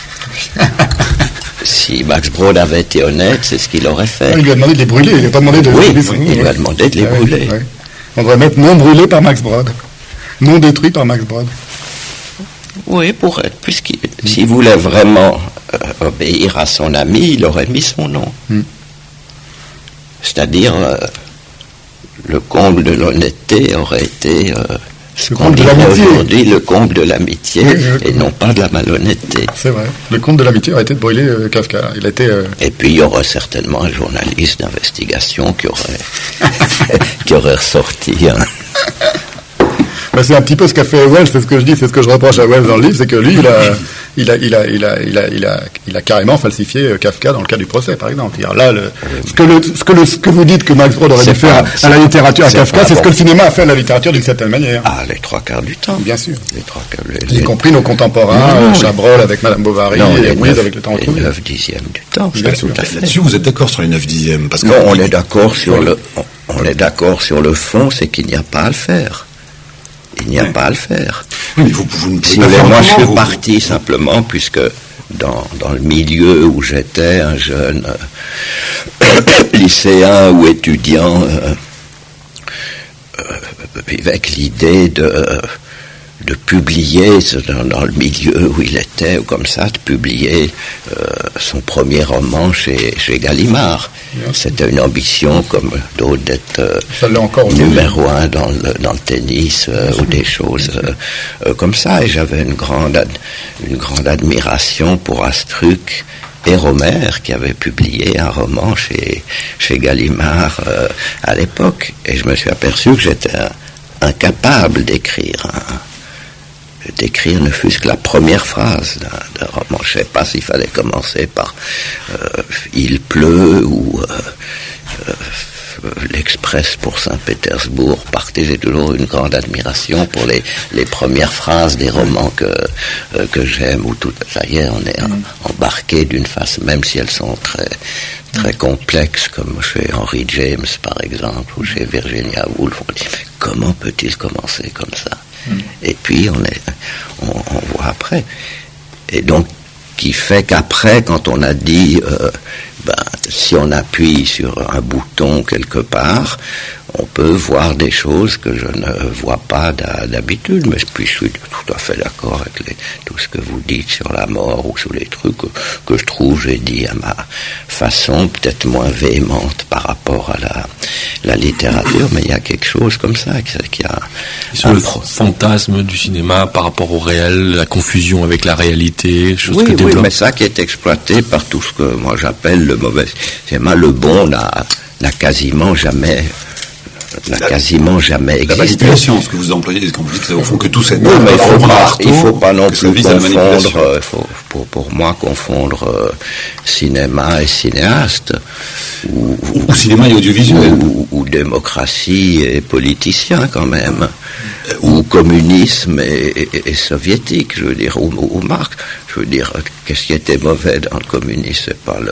Si Max Brod avait été honnête, c'est ce qu'il aurait fait. Il lui a demandé de les brûler, il n'a pas demandé de... Oui, il lui a demandé de les brûler. Oui. On devrait mettre non brûlé par Max Brod. Non détruit par Max Brod. Oui, s'il voulait vraiment obéir à son ami, il aurait mis son nom. C'est-à-dire, le comble de l'honnêteté aurait été ce qu'on dirait aujourd'hui le comble de l'amitié, et non pas de la malhonnêteté. C'est vrai. Le comble de l'amitié aurait été de brûler Kafka. Il était, Et puis il y aurait certainement un journaliste d'investigation qui aurait ressorti. C'est un petit peu ce qu'a fait Wells, c'est ce que je dis, c'est ce que je reproche à Wells dans le livre, c'est que lui, il a carrément falsifié Kafka dans le cas du procès, par exemple. Là, ce que vous dites que Max Brod aurait dû faire à la littérature à Kafka, c'est ce que le cinéma a fait à la littérature d'une certaine manière. Ah, les 3/4 du temps. Bien sûr. Y compris nos contemporains, Chabrol avec Madame Bovary, et Louise avec le temps retrouvé. Les 9/10 du temps, bien sûr. Là-dessus, vous êtes d'accord sur les 9/10? Parce que on est d'accord sur le fond, c'est qu'il n'y a pas à le faire. Il n'y a pas à le faire. Oui, mais vous ne pouvez pas moi, je suis parti simplement, puisque dans le milieu où j'étais, un jeune lycéen ou étudiant vivait avec l'idée de publier dans le milieu où il était, ou comme ça, de publier son premier roman chez Gallimard. C'était une ambition, comme d'autres, d'être numéro 1 dans le tennis, ou des choses comme ça. Et j'avais une grande admiration pour Astruc et Romer, qui avait publié un roman chez Gallimard à l'époque. Et je me suis aperçu que j'étais incapable d'écrire ne fût-ce que la première phrase d'un roman. Je ne sais pas s'il fallait commencer par Il pleut ou l'Express pour Saint-Pétersbourg. J'ai toujours une grande admiration pour les premières phrases des romans que j'aime, où ça y est, on est embarqué d'une face, même si elles sont très très complexes, comme chez Henry James par exemple, ou chez Virginia Woolf. On dit, mais comment peut-il commencer comme ça? Et puis on voit après. Et donc, qui fait qu'après, quand on a dit, si on appuie sur un bouton quelque part, on peut voir des choses que je ne vois pas d'habitude. Mais puis je suis tout à fait d'accord avec tout ce que vous dites sur la mort ou sur les trucs que je trouve, j'ai dit à ma façon, peut-être moins véhémente par rapport à la littérature, mais il y a quelque chose comme ça qui a... Sur le fantasme du cinéma par rapport au réel, la confusion avec la réalité, chose que développe... Oui, mais ça qui est exploité par tout ce que moi j'appelle le mauvais cinéma. Le bon n'a quasiment jamais existé. La manipulation, ce que vous employez, quand vous dites au fond que tout c'est... Oui, mais il ne faut pas non plus confondre, pour moi, confondre cinéma et cinéaste. Ou cinéma et audiovisuel. Ou démocratie et politicien, quand même. Ou communisme et soviétique, je veux dire, ou Marx. Je veux dire, qu'est-ce qui était mauvais dans le communisme?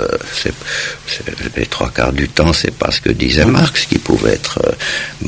Les 3/4 du temps, c'est pas ce que disait Marx, qui pouvait être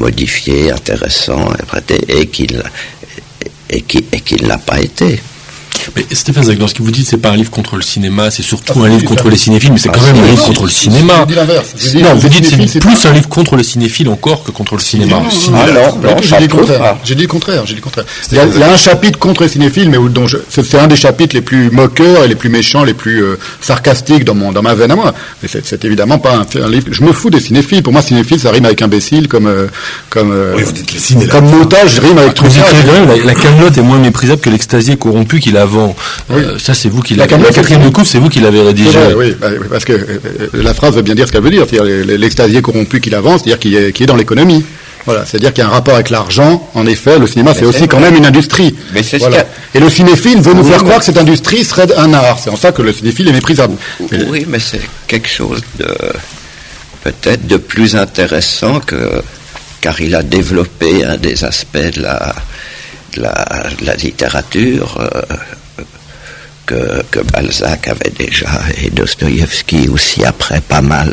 modifié, intéressant, interprété, et qu'il ne l'a pas été. Mais Stéphane Zagdan, ce que vous dites, c'est pas un livre contre le cinéma, c'est surtout un livre contre les cinéphiles, mais c'est quand même un livre contre le cinéma. Je dis l'inverse. Non, vous dites c'est plus un livre contre le cinéphile encore que contre le cinéma. non, j'ai dit le contraire. Il y a un chapitre contre les cinéphiles, mais c'est un des chapitres les plus moqueurs et les plus méchants, les plus sarcastiques dans ma veine à moi. Mais c'est évidemment pas un livre. Je me fous des cinéphiles. Pour moi, cinéphile, ça rime avec imbécile, comme vous dites les ciné, comme montage, rime avec Vous dites la Camelote est moins méprisable que l'extasié corrompu qu'il a avant. Ça, c'est vous qui l'avez. La quatrième de couve, c'est vous qui l'avez rédigé. Oui, parce que la phrase veut bien dire ce qu'elle veut dire. C'est-à-dire l'extasié corrompu qu'il avance, c'est-à-dire qui est dans l'économie. Voilà, c'est-à-dire qu'il y a un rapport avec l'argent. En effet, le cinéma, c'est aussi quand même une industrie. Mais c'est voilà. Et le cinéphile veut nous faire croire que cette industrie serait un art. C'est en ça que le cinéphile est méprisable. Oui, mais c'est quelque chose de peut-être de plus intéressant car il a développé un des aspects de la littérature que Balzac avait déjà, et Dostoïevski aussi après pas mal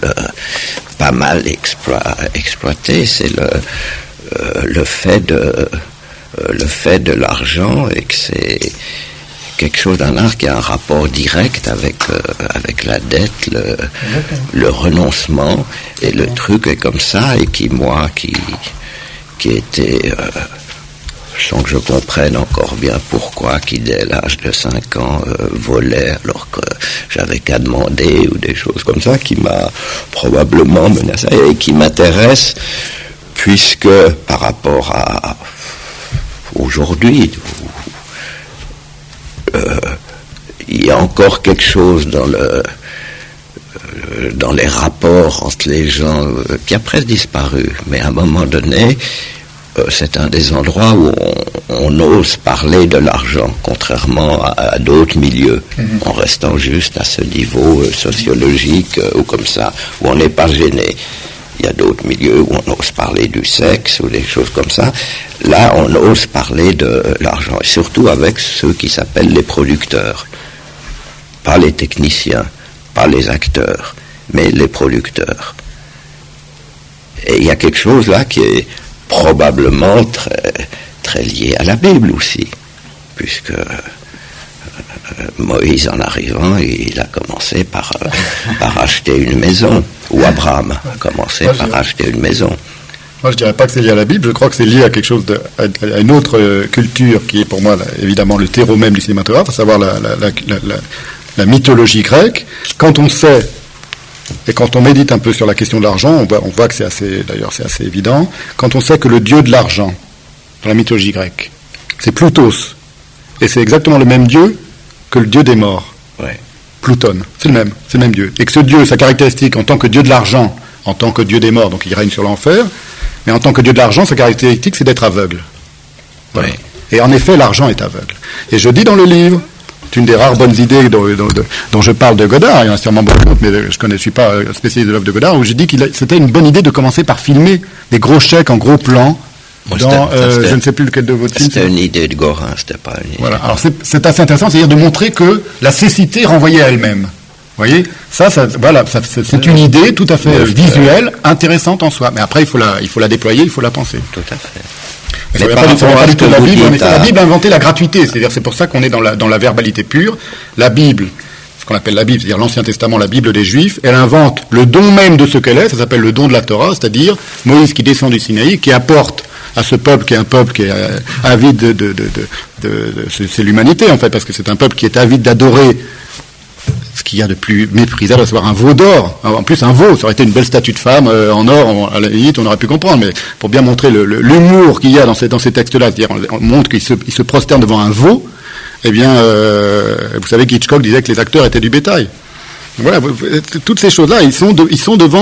exploité, c'est le fait de l'argent, et que c'est quelque chose d'un art qui a un rapport direct avec la dette, le renoncement, et le truc est comme ça, et qui était sans que je comprenne encore bien pourquoi, qui dès l'âge de 5 ans volait alors que j'avais qu'à demander, ou des choses comme ça, qui m'a probablement menacé et qui m'intéresse, puisque par rapport à aujourd'hui, il y a encore quelque chose dans les rapports entre les gens qui a presque disparu, mais à un moment donné, c'est un des endroits où on ose parler de l'argent, contrairement à d'autres milieux, en restant juste à ce niveau sociologique ou comme ça, où on n'est pas gêné. Il y a d'autres milieux où on ose parler du sexe ou des choses comme ça. Là, on ose parler de l'argent, et surtout avec ceux qui s'appellent les producteurs. Pas les techniciens, pas les acteurs, mais les producteurs. Et il y a quelque chose là qui est probablement très lié à la Bible aussi, puisque Moïse, en arrivant, il a commencé par acheter une maison, ou Abraham a commencé par acheter une maison. Moi, je dirais pas que c'est lié à la Bible, je crois que c'est lié à quelque chose, à une autre culture qui est pour moi, évidemment, le terreau même du cinématographe, à savoir la mythologie grecque. Quand on sait, et quand on médite un peu sur la question de l'argent, on voit que c'est assez évident. Quand on sait que le dieu de l'argent, dans la mythologie grecque, c'est Plutos, et c'est exactement le même dieu que le dieu des morts. Ouais. Pluton, c'est le même dieu. Et que ce dieu, sa caractéristique en tant que dieu de l'argent, en tant que dieu des morts, donc il règne sur l'enfer, mais en tant que dieu de l'argent, sa caractéristique, c'est d'être aveugle. Voilà. Ouais. Et en effet, l'argent est aveugle. Et je dis dans le livre, c'est une des rares bonnes idées dont je parle de Godard, il y en a sûrement beaucoup d'autres, mais je ne suis pas spécialiste de l'œuvre de Godard, où j'ai dit que c'était une bonne idée de commencer par filmer des gros chèques en gros plans. Je ne sais plus lequel de votre film. C'était une idée de Gorin, c'était pas une idée. Voilà. Alors c'est assez intéressant, c'est-à-dire de montrer que la cécité renvoyait à elle-même. Vous voyez, c'est une idée tout à fait visuelle, intéressante en soi. Mais après, il faut la déployer, il faut la penser. Tout à fait. Mais ça ne pas du tout la Bible. En effet, la Bible a inventé la gratuité, c'est-à-dire c'est pour ça qu'on est dans la verbalité pure. La Bible, ce qu'on appelle la Bible, c'est-à-dire l'Ancien Testament, la Bible des Juifs, elle invente le don même de ce qu'elle est, ça s'appelle le don de la Torah, c'est-à-dire Moïse qui descend du Sinaï, qui apporte à ce peuple qui est un peuple qui est avide c'est l'humanité en fait, parce que c'est un peuple qui est avide d'adorer ce qu'il y a de plus méprisable, à savoir un veau d'or. En plus, un veau, ça aurait été une belle statue de femme en or, à la limite, on aurait pu comprendre, mais pour bien montrer l'humour qu'il y a dans ces textes-là, c'est-à-dire on montre qu'il se prosterne devant un veau, eh bien, vous savez qu'Hitchcock disait que les acteurs étaient du bétail. Voilà, toutes ces choses-là, ils sont devant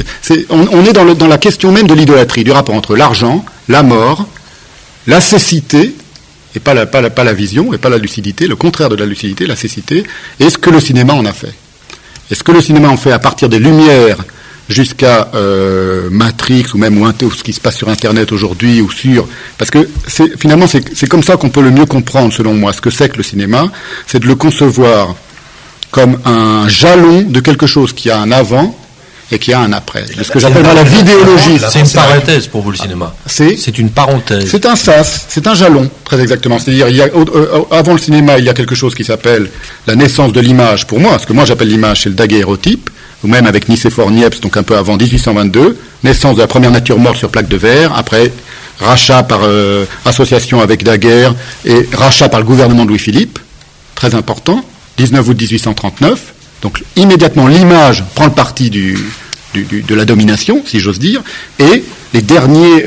on est dans la question même de l'idolâtrie, du rapport entre l'argent, la mort, la cécité, et pas la vision, et pas la lucidité, le contraire de la lucidité, la cécité, et ce que le cinéma en a fait. Et ce que le cinéma en fait à partir des Lumières jusqu'à Matrix, ou même ce qui se passe sur Internet aujourd'hui, parce que finalement c'est comme ça qu'on peut le mieux comprendre, selon moi, ce que c'est que le cinéma, c'est de le concevoir comme un jalon de quelque chose qui a un avant et qu'il y a un après. De ce que j'appelle la vidéologie. C'est une parenthèse pour vous, le cinéma. C'est une parenthèse. C'est un sas, c'est un jalon, très exactement. C'est-à-dire, avant le cinéma, il y a quelque chose qui s'appelle la naissance de l'image. Pour moi, ce que moi j'appelle l'image, c'est le daguerréotype, ou même avec Nicéphore Niepce, donc un peu avant 1822, naissance de la première nature morte sur plaque de verre, après rachat par association avec Daguerre et rachat par le gouvernement de Louis-Philippe, très important, 19 août 1839. Donc immédiatement l'image prend le parti de la domination, si j'ose dire, et les derniers,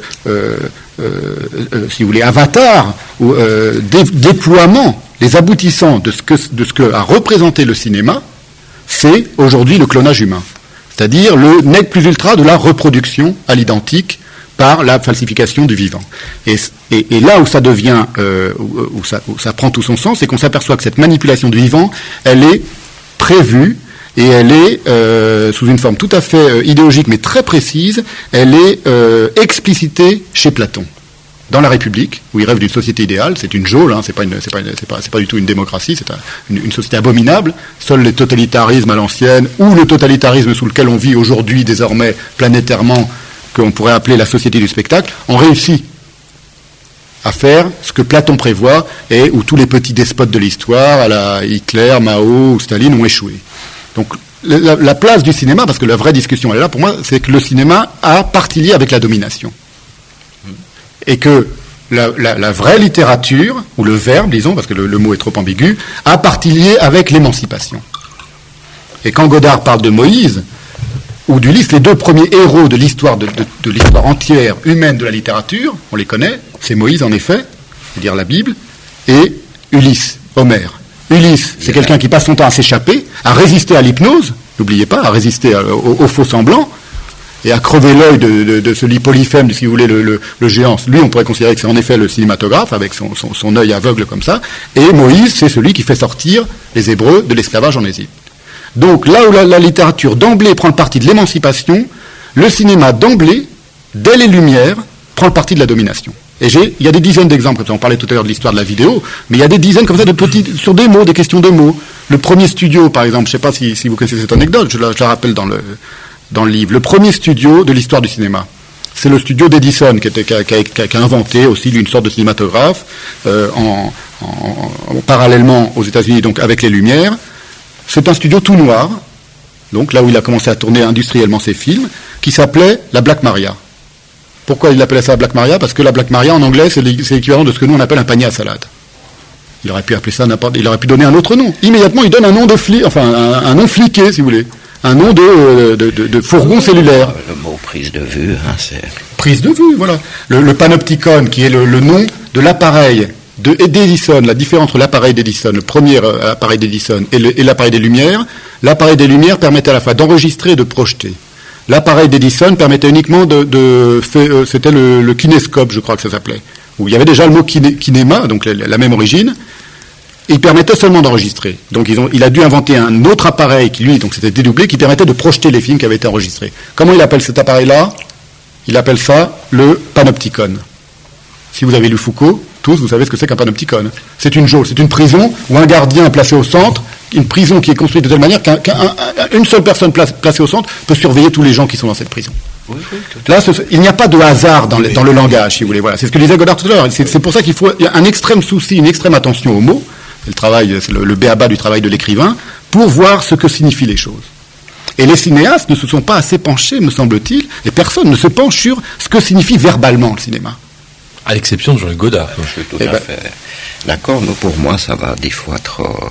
si vous voulez, avatars ou déploiements, les aboutissants de ce que a représenté le cinéma, c'est aujourd'hui le clonage humain, c'est-à-dire le nec plus ultra de la reproduction à l'identique par la falsification du vivant. Et là où ça devient, où ça prend tout son sens, c'est qu'on s'aperçoit que cette manipulation du vivant, elle est prévue et elle est sous une forme tout à fait idéologique mais très précise. Elle est explicitée chez Platon. Dans la République, où il rêve d'une société idéale, c'est une geôle, hein, c'est pas du tout une démocratie, c'est une société abominable. Seuls les totalitarismes à l'ancienne, ou le totalitarisme sous lequel on vit aujourd'hui désormais planétairement, qu'on pourrait appeler la société du spectacle, ont réussi à faire ce que Platon prévoit et où tous les petits despotes de l'histoire, à la Hitler, Mao ou Staline, ont échoué. Donc la place du cinéma, parce que la vraie discussion elle est là pour moi, c'est que le cinéma a partie liée avec la domination. Et que la vraie littérature, ou le verbe, disons, parce que le mot est trop ambigu, a partie liée avec l'émancipation. Et quand Godard parle de Moïse, ou d'Ulysse, les deux premiers héros de l'histoire de l'histoire entière humaine de la littérature, on les connaît, c'est Moïse en effet, c'est-à-dire la Bible, et Ulysse, Homère. Ulysse, c'est quelqu'un qui passe son temps à s'échapper, à résister à l'hypnose, n'oubliez pas, à résister au faux semblant, et à crever l'œil de ce lit Polyphème, si vous voulez, le géant. Lui, on pourrait considérer que c'est en effet le cinématographe, avec son œil aveugle comme ça, et Moïse, c'est celui qui fait sortir les Hébreux de l'esclavage en Égypte. Donc là où la littérature d'emblée prend le parti de l'émancipation, le cinéma d'emblée, dès les Lumières, prend le parti de la domination. Et il y a des dizaines d'exemples, on parlait tout à l'heure de l'histoire de la vidéo, mais il y a des dizaines comme ça de petits, sur des mots, des questions de mots. Le premier studio, par exemple, je ne sais pas si vous connaissez cette anecdote, je la rappelle dans le livre. Le premier studio de l'histoire du cinéma, c'est le studio d'Edison, qui a inventé aussi une sorte de cinématographe, parallèlement aux États-Unis, donc avec les Lumières. C'est un studio tout noir, donc là où il a commencé à tourner industriellement ses films, qui s'appelait la Black Maria. Pourquoi il appelait ça la Black Maria? Parce que la Black Maria, en anglais, c'est l'équivalent de ce que nous on appelle un panier à salade. Il aurait pu appeler ça il aurait pu donner un autre nom. Immédiatement, il donne un nom un nom fliqué, si vous voulez. Un nom de fourgon cellulaire. Le mot prise de vue, hein, c'est... Prise de vue, voilà. Le panopticon, qui est le nom de l'appareil d'Edison, la différence entre l'appareil d'Edison, le premier appareil d'Edison et l'appareil des Lumières. L'appareil des Lumières permettait à la fois d'enregistrer et de projeter. L'appareil d'Edison permettait uniquement c'était le kinéscope, je crois que ça s'appelait, où il y avait déjà le mot kinéma, donc la même origine. Il permettait seulement d'enregistrer. Donc il a dû inventer un autre appareil qui, lui, donc c'était dédoublé, qui permettait de projeter les films qui avaient été enregistrés. Comment il appelle cet appareil-là? Il appelle ça le panopticon. Si vous avez lu Foucault, tous, vous savez ce que c'est qu'un panopticon. C'est une geôle, c'est une prison où un gardien est placé au centre, une prison qui est construite de telle manière qu'une seule personne placée au centre peut surveiller tous les gens qui sont dans cette prison. Oui, là, il n'y a pas de hasard dans le langage, si vous voulez. Voilà. C'est ce que disait Godard tout à l'heure. C'est pour ça qu'il faut un extrême souci, une extrême attention aux mots. C'est le b.a.-ba du travail de l'écrivain, pour voir ce que signifient les choses. Et les cinéastes ne se sont pas assez penchés, me semble-t-il, et personne ne se penche sur ce que signifie verbalement le cinéma. À l'exception de Jean-Luc Godard. Je suis tout à fait d'accord, mais pour moi, ça va 10 fois trop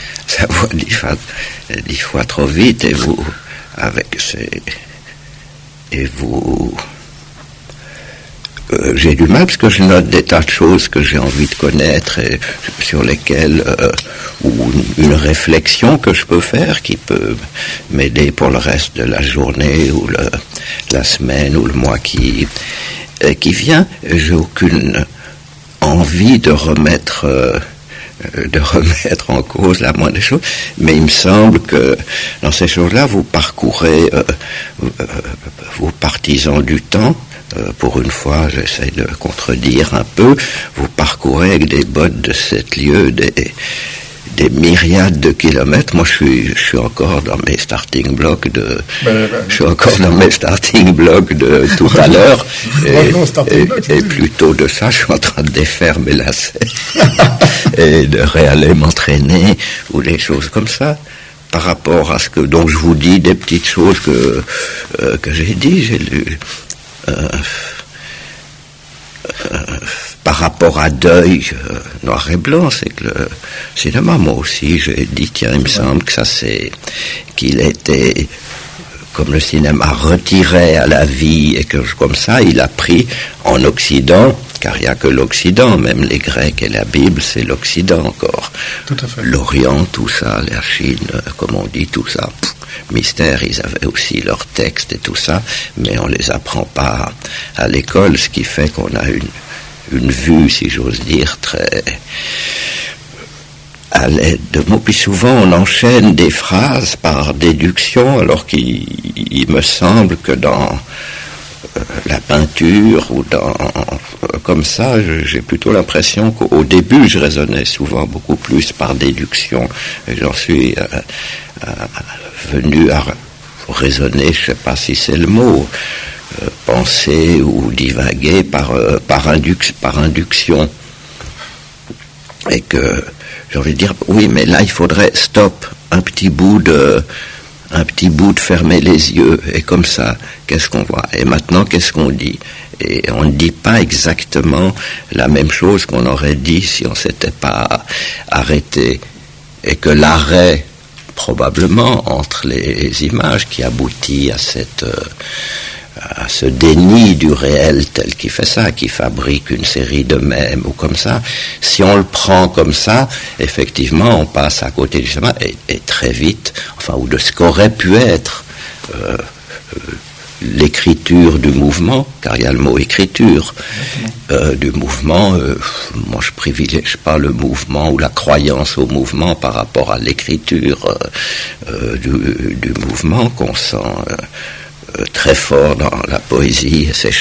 vite, et vous, j'ai du mal parce que je note des tas de choses que j'ai envie de connaître et sur lesquelles ou une réflexion que je peux faire qui peut m'aider pour le reste de la journée ou la semaine ou le mois qui vient. J'ai aucune envie de remettre en cause la moindre des choses, mais il me semble que dans ces choses-là, vous parcourez vos partisans du temps. Pour une fois, j'essaie de contredire un peu. Vous parcourez avec des bottes de 7 lieues des myriades de kilomètres. Moi, je suis encore dans mes starting blocks de tout à l'heure. Et plutôt de ça, je suis en train de défaire mes lacets et de réaller m'entraîner ou des choses comme ça. Par rapport à ce que, donc je vous dis des petites choses que j'ai dit, j'ai lu. Par rapport à Deuil, noir et blanc, c'est que le cinéma, moi aussi, j'ai dit, tiens, il me semble que qu'il était, comme le cinéma retirait à la vie, et que comme ça, il a pris en Occident, car il n'y a que l'Occident, même les Grecs et la Bible, c'est l'Occident encore. Tout à fait. L'Orient, tout ça, la Chine, comme on dit, tout ça. Mystère, ils avaient aussi leurs textes et tout ça, mais on les apprend pas à l'école, ce qui fait qu'on a une vue, si j'ose dire, très à l'aide de mots. Puis souvent, on enchaîne des phrases par déduction, alors qu'il me semble que dans la peinture ou comme ça, j'ai plutôt l'impression qu'au début, je raisonnais souvent beaucoup plus par déduction, et j'en suis venu à raisonner, je ne sais pas si c'est le mot, penser ou divaguer par induction. Et que j'ai envie de dire, oui, mais là il faudrait stop, un petit bout de fermer les yeux, et comme ça, qu'est-ce qu'on voit? Et maintenant, qu'est-ce qu'on dit? Et on ne dit pas exactement la même chose qu'on aurait dit si on ne s'était pas arrêté. Et que l'arrêt, probablement, entre les images qui aboutit à ce déni du réel tel qu'il fait ça, qui fabrique une série de mèmes ou comme ça, si on le prend comme ça, effectivement, on passe à côté du cinéma et très vite, enfin, ou de ce qu'aurait pu être l'écriture du mouvement, car il y a le mot écriture du mouvement. Moi, je privilège pas le mouvement ou la croyance au mouvement par rapport à l'écriture du mouvement qu'on sent très fort dans la poésie, c'est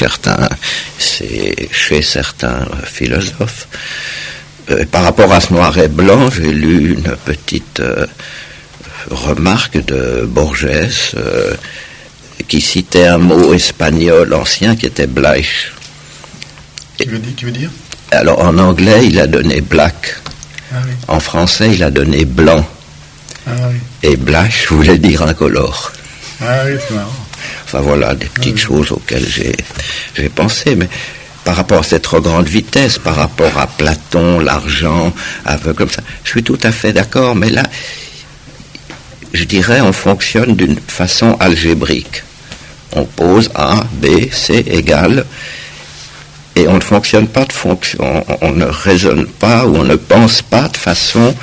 chez certains philosophes. Par rapport à ce noir et blanc, j'ai lu une petite remarque de Borges qui citait un mot espagnol ancien qui était Bleich. Qui veut dire? Alors en anglais, il a donné black. Ah, oui. En français, il a donné blanc. Ah, oui. Et Bleich voulait dire incolore. Ah oui, c'est marrant. Enfin voilà, des petites choses auxquelles j'ai pensé, mais par rapport à cette trop grande vitesse, par rapport à Platon, l'argent, aveugle, comme ça, je suis tout à fait d'accord, mais là, je dirais, on fonctionne d'une façon algébrique. On pose A, B, C égale, et on ne fonctionne pas de fonction, on ne raisonne pas ou on ne pense pas de façon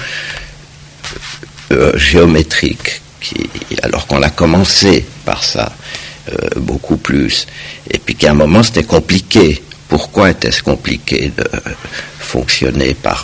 géométrique, alors qu'on a commencé par ça. Beaucoup plus. Et puis qu'à un moment c'était compliqué. Pourquoi était-ce compliqué de fonctionner par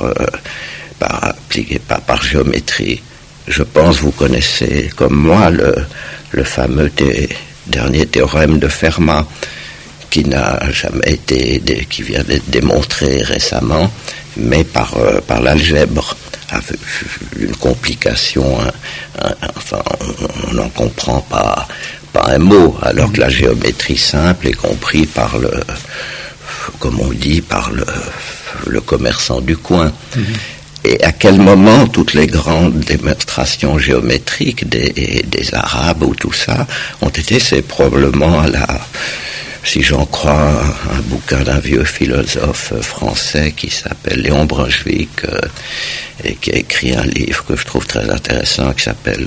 géométrie? Je pense vous connaissez comme moi le fameux dernier théorème de Fermat qui n'a jamais été, qui vient d'être démontré récemment, mais par l'algèbre. Avec une complication, enfin on n'en comprend pas un mot, alors que la géométrie simple est comprise par comme on dit, par le commerçant du coin. Et à quel moment toutes les grandes démonstrations géométriques des Arabes ou tout ça ont été, c'est probablement si j'en crois un bouquin d'un vieux philosophe français qui s'appelle Léon Brunswick et qui a écrit un livre que je trouve très intéressant qui s'appelle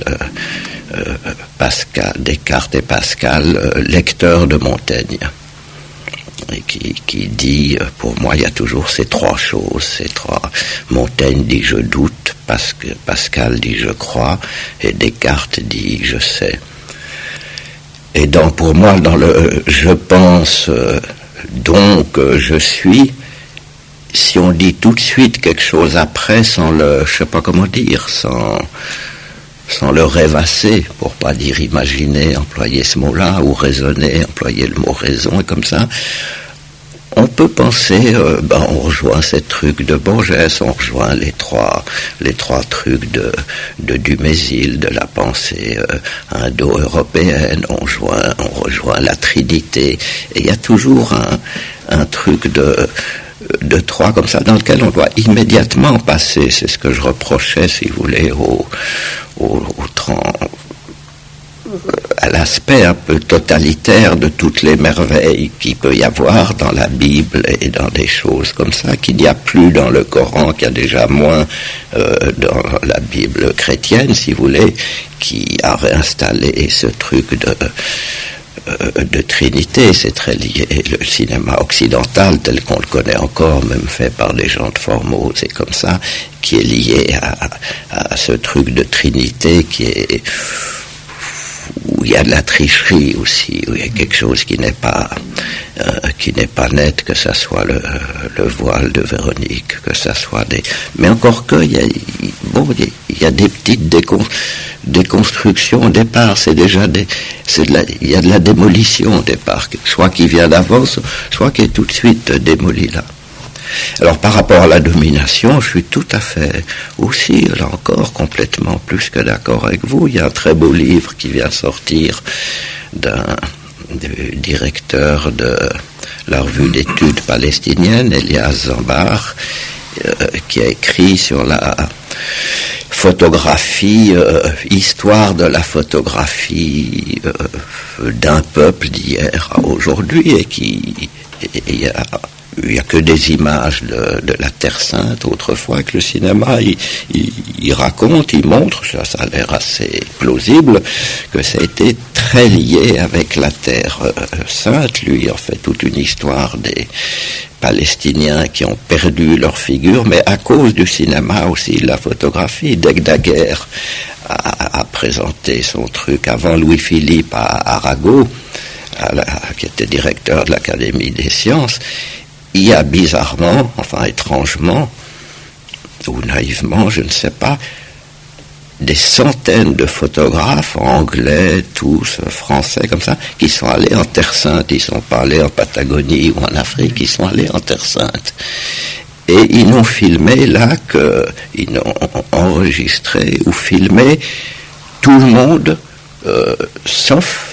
Descartes et Pascal, lecteur de Montaigne, et qui dit, pour moi il y a toujours ces trois choses, Montaigne dit je doute, Pascal dit je crois, et Descartes dit je sais. Et donc pour moi, dans le je pense, donc je suis, si on dit tout de suite quelque chose après, sans le, je sais pas comment dire, sans le rêvasser, pour pas dire imaginer, employer ce mot-là, ou raisonner, employer le mot raison, et comme ça, on peut penser, on rejoint ces trucs de Borges, on rejoint les trois trucs de Dumézil, de la pensée indo-européenne, on rejoint la Trinité, et il y a toujours un truc de trois comme ça, dans lequel on doit immédiatement passer. C'est ce que je reprochais, si vous voulez, à l'aspect un peu totalitaire de toutes les merveilles qu'il peut y avoir dans la Bible et dans des choses comme ça, qu'il n'y a plus dans le Coran, qu'il y a déjà moins dans la Bible chrétienne, si vous voulez, qui a réinstallé ce truc de Trinité. C'est très lié. Le cinéma occidental, tel qu'on le connaît encore, même fait par des gens de Formose et comme ça, qui est lié à ce truc de Trinité où il y a de la tricherie aussi, où il y a quelque chose qui n'est pas net, que ça soit le voile de Véronique, que ça soit mais encore que il y a des petites déconstructions au départ. C'est déjà il y a de la démolition au départ, soit qui vient d'avance, soit qui est tout de suite démoli là. Alors par rapport à la domination, je suis tout à fait aussi, là encore, complètement plus que d'accord avec vous. Il y a un très beau livre qui vient sortir du directeur de la revue d'études palestinienne, Elias Zambar, qui a écrit sur la photographie, histoire de la photographie d'un peuple d'hier à aujourd'hui, et il n'y a que des images de la Terre Sainte autrefois, que le cinéma, il raconte, il montre, ça a l'air assez plausible, que ça a été très lié avec la Terre Sainte. Lui, en fait, toute une histoire des Palestiniens qui ont perdu leur figure, mais à cause du cinéma aussi, de la photographie. Dès que Daguerre a présenté son truc avant Louis-Philippe à Arago, qui était directeur de l'Académie des sciences, il y a bizarrement, enfin étrangement, ou naïvement, je ne sais pas, des centaines de photographes anglais, tous français comme ça, qui sont allés en Terre Sainte. Ils ne sont pas allés en Patagonie ou en Afrique, ils sont allés en Terre Sainte. Et ils n'ont filmé là ils n'ont enregistré ou filmé tout le monde, sauf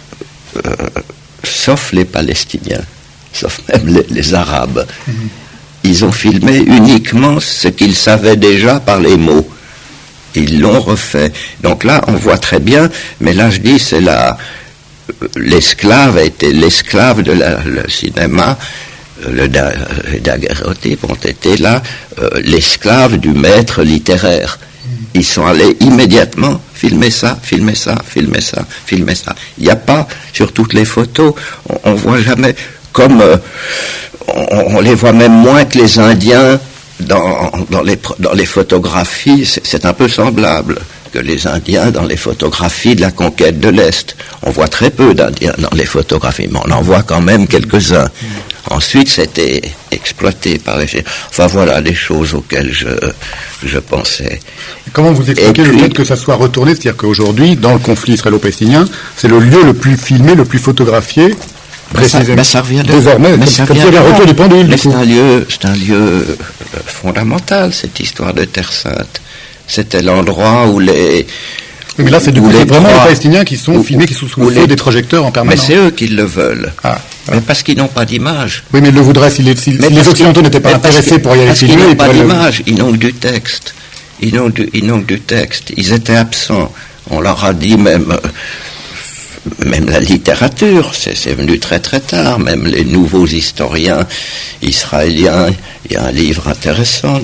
les Palestiniens, sauf même les Arabes. Ils ont filmé uniquement ce qu'ils savaient déjà par les mots. Ils l'ont refait. Donc là, on voit très bien, mais là je dis, c'est l'esclave a été l'esclave de le cinéma, les daguerréotypes ont été là, l'esclave du maître littéraire. Ils sont allés immédiatement filmer ça. Il n'y a pas, sur toutes les photos, on voit jamais, comme on les voit même moins que les Indiens dans les photographies. C'est un peu semblable que les Indiens dans les photographies de la conquête de l'Est. On voit très peu d'Indiens dans les photographies, mais on en voit quand même quelques-uns. Ensuite, c'était exploité par les... Enfin, voilà les choses auxquelles je pensais. Comment vous expliquez le fait que ça soit retourné, c'est-à-dire qu'aujourd'hui, dans le conflit israélo-palestinien, c'est le lieu le plus filmé, le plus photographié, précisément. Ça revient désormais, comme s'il y avait un retour du pendule. Mais c'est un lieu fondamental, cette histoire de Terre Sainte. C'était l'endroit où les... Mais là, c'est vraiment les Palestiniens qui sont filmés, qui sont sous le feu des projecteurs en permanence. Mais c'est eux qui le veulent. Mais parce qu'ils n'ont pas d'image. Oui, mais ils le voudraient si les Occidentaux n'étaient pas intéressés pour y aller filmer. Ils n'ont pas d'image, ils n'ont que du texte. Ils n'ont que du texte. Ils étaient absents. On leur a dit même la littérature, c'est venu très très tard. Même les nouveaux historiens israéliens, il y a un livre intéressant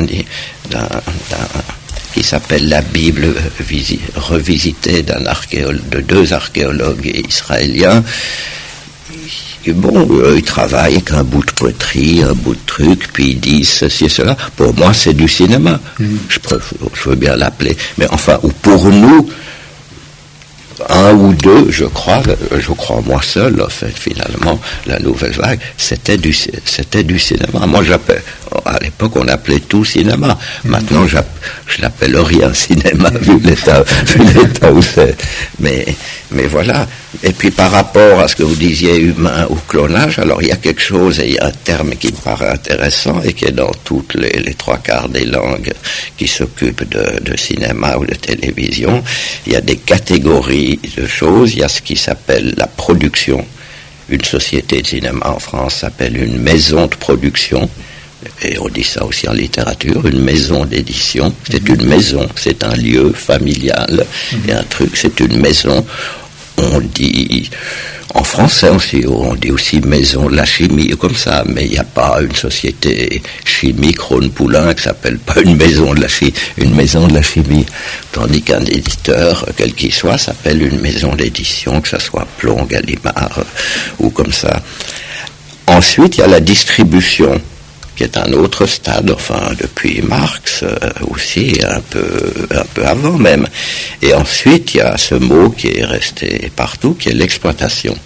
qui s'appelle La Bible revisitée de deux archéologues israéliens. Et bon, ils travaillent avec un bout de poterie, un bout de truc, puis ils disent ceci et cela. Pour moi, c'est du cinéma. Je veux bien l'appeler. Mais enfin, ou pour nous, un ou deux, je crois moi seul, en fait, finalement, la nouvelle vague, c'était du cinéma. Moi, À l'époque, on appelait tout cinéma. Maintenant, je n'appelle rien cinéma, vu l'état où c'est. Mais voilà. Et puis, par rapport à ce que vous disiez, humain ou clonage, alors il y a quelque chose, et il y a un terme qui me paraît intéressant, et qui est dans toutes les trois quarts des langues qui s'occupent de cinéma ou de télévision. Il y a des catégories de choses. Il y a ce qui s'appelle la production. Une société de cinéma en France s'appelle une maison de production, et on dit ça aussi en littérature, une maison d'édition. C'est une maison, c'est un lieu familial, et un truc, c'est une maison. On dit, en français aussi, on dit aussi maison de la chimie, comme ça, mais il n'y a pas une société chimique Rhône-Poulain qui s'appelle pas une maison de la chimie, tandis qu'un éditeur, quel qu'il soit, s'appelle une maison d'édition, que ça soit Plon, Gallimard, ou comme ça. Ensuite, il y a la distribution, qui est un autre stade, enfin, depuis Marx aussi, un peu avant même. Et ensuite, il y a ce mot qui est resté partout, qui est l'exploitation.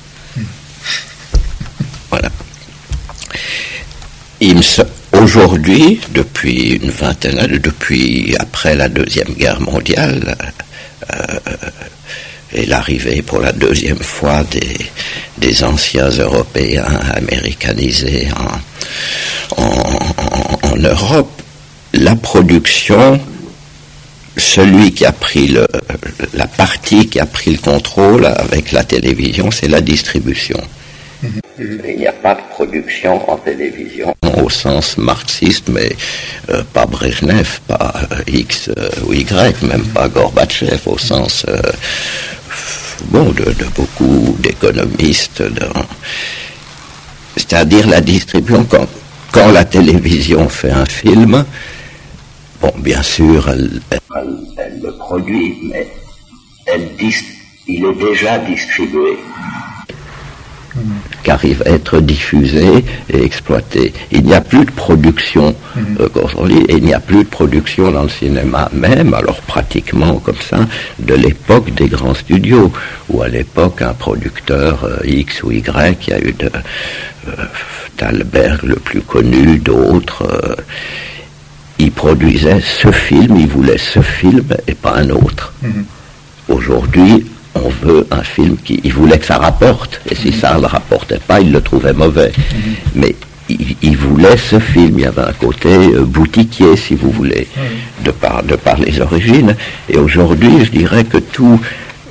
Voilà. Aujourd'hui, depuis une vingtaine d'années, depuis après la Deuxième Guerre mondiale, et l'arrivée pour la deuxième fois des anciens Européens américanisés en Europe, la production, celui qui a pris la partie qui a pris le contrôle avec la télévision, c'est la distribution. Il n'y a pas de production en télévision au sens marxiste, mais pas Brejnev, pas X ou Y, même pas Gorbatchev au sens de beaucoup d'économistes. C'est-à-dire la distribution, quand la télévision fait un film, bon, bien sûr, elle le produit, mais il est déjà distribué, car il va être diffusé et exploité. Il n'y a plus de production et il n'y a plus de production dans le cinéma même, alors pratiquement comme ça, de l'époque des grands studios, où à l'époque un producteur X ou Y, il y a eu Thalberg le plus connu, d'autres, il produisait ce film, il voulait ce film et pas un autre. Aujourd'hui, on veut un film il voulait que ça rapporte, et si ça ne le rapportait pas, il le trouvait mauvais. Mais il voulait ce film, il y avait un côté boutiquier, si vous voulez, de par les origines. Et aujourd'hui, je dirais que tout...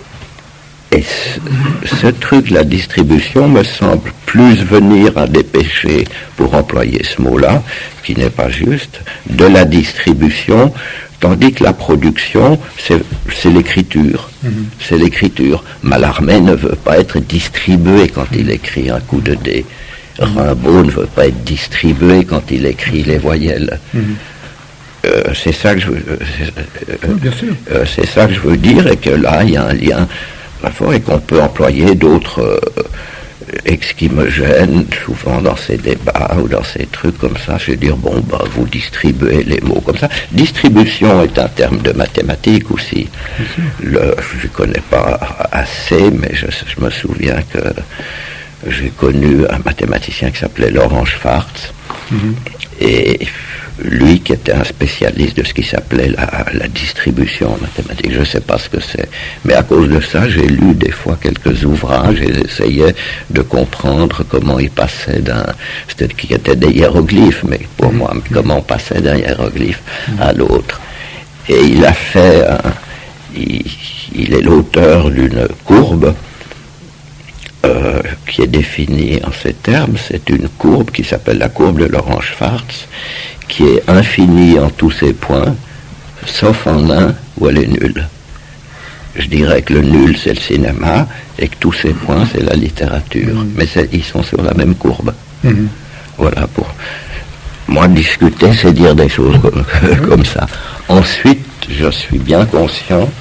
Et ce truc, la distribution, me semble plus venir à dépêcher, pour employer ce mot-là, qui n'est pas juste, de la distribution, tandis que la production, c'est l'écriture. C'est l'écriture. Mallarmé ne veut pas être distribué quand il écrit un coup de dé. Rimbaud ne veut pas être distribué quand il écrit les voyelles. C'est ça que je veux, c'est ça que je veux dire, et que là, il y a un lien très fort, et qu'on peut employer d'autres exquimogènes, souvent dans ces débats ou dans ces trucs comme ça. Je veux dire, vous distribuez les mots comme ça. Distribution est un terme de mathématiques aussi. Je ne connais pas assez, mais je me souviens que j'ai connu un mathématicien qui s'appelait Laurent Schwartz, et lui qui était un spécialiste de ce qui s'appelait la distribution en mathématiques. Je ne sais pas ce que c'est, mais à cause de ça, j'ai lu des fois quelques ouvrages et j'essayais de comprendre comment il passait qui étaient des hiéroglyphes, mais pour moi, comment on passait d'un hiéroglyphe à l'autre. Et il a fait, il est l'auteur d'une courbe qui est définie en ces termes. C'est une courbe qui s'appelle la courbe de Laurent Schwartz, qui est infinie en tous ses points, sauf en un où elle est nulle. Je dirais que le nul, c'est le cinéma, et que tous ces points, c'est la littérature. Mais ils sont sur la même courbe. Voilà, pour moi, discuter, c'est dire des choses comme ça. Ensuite, je suis bien conscient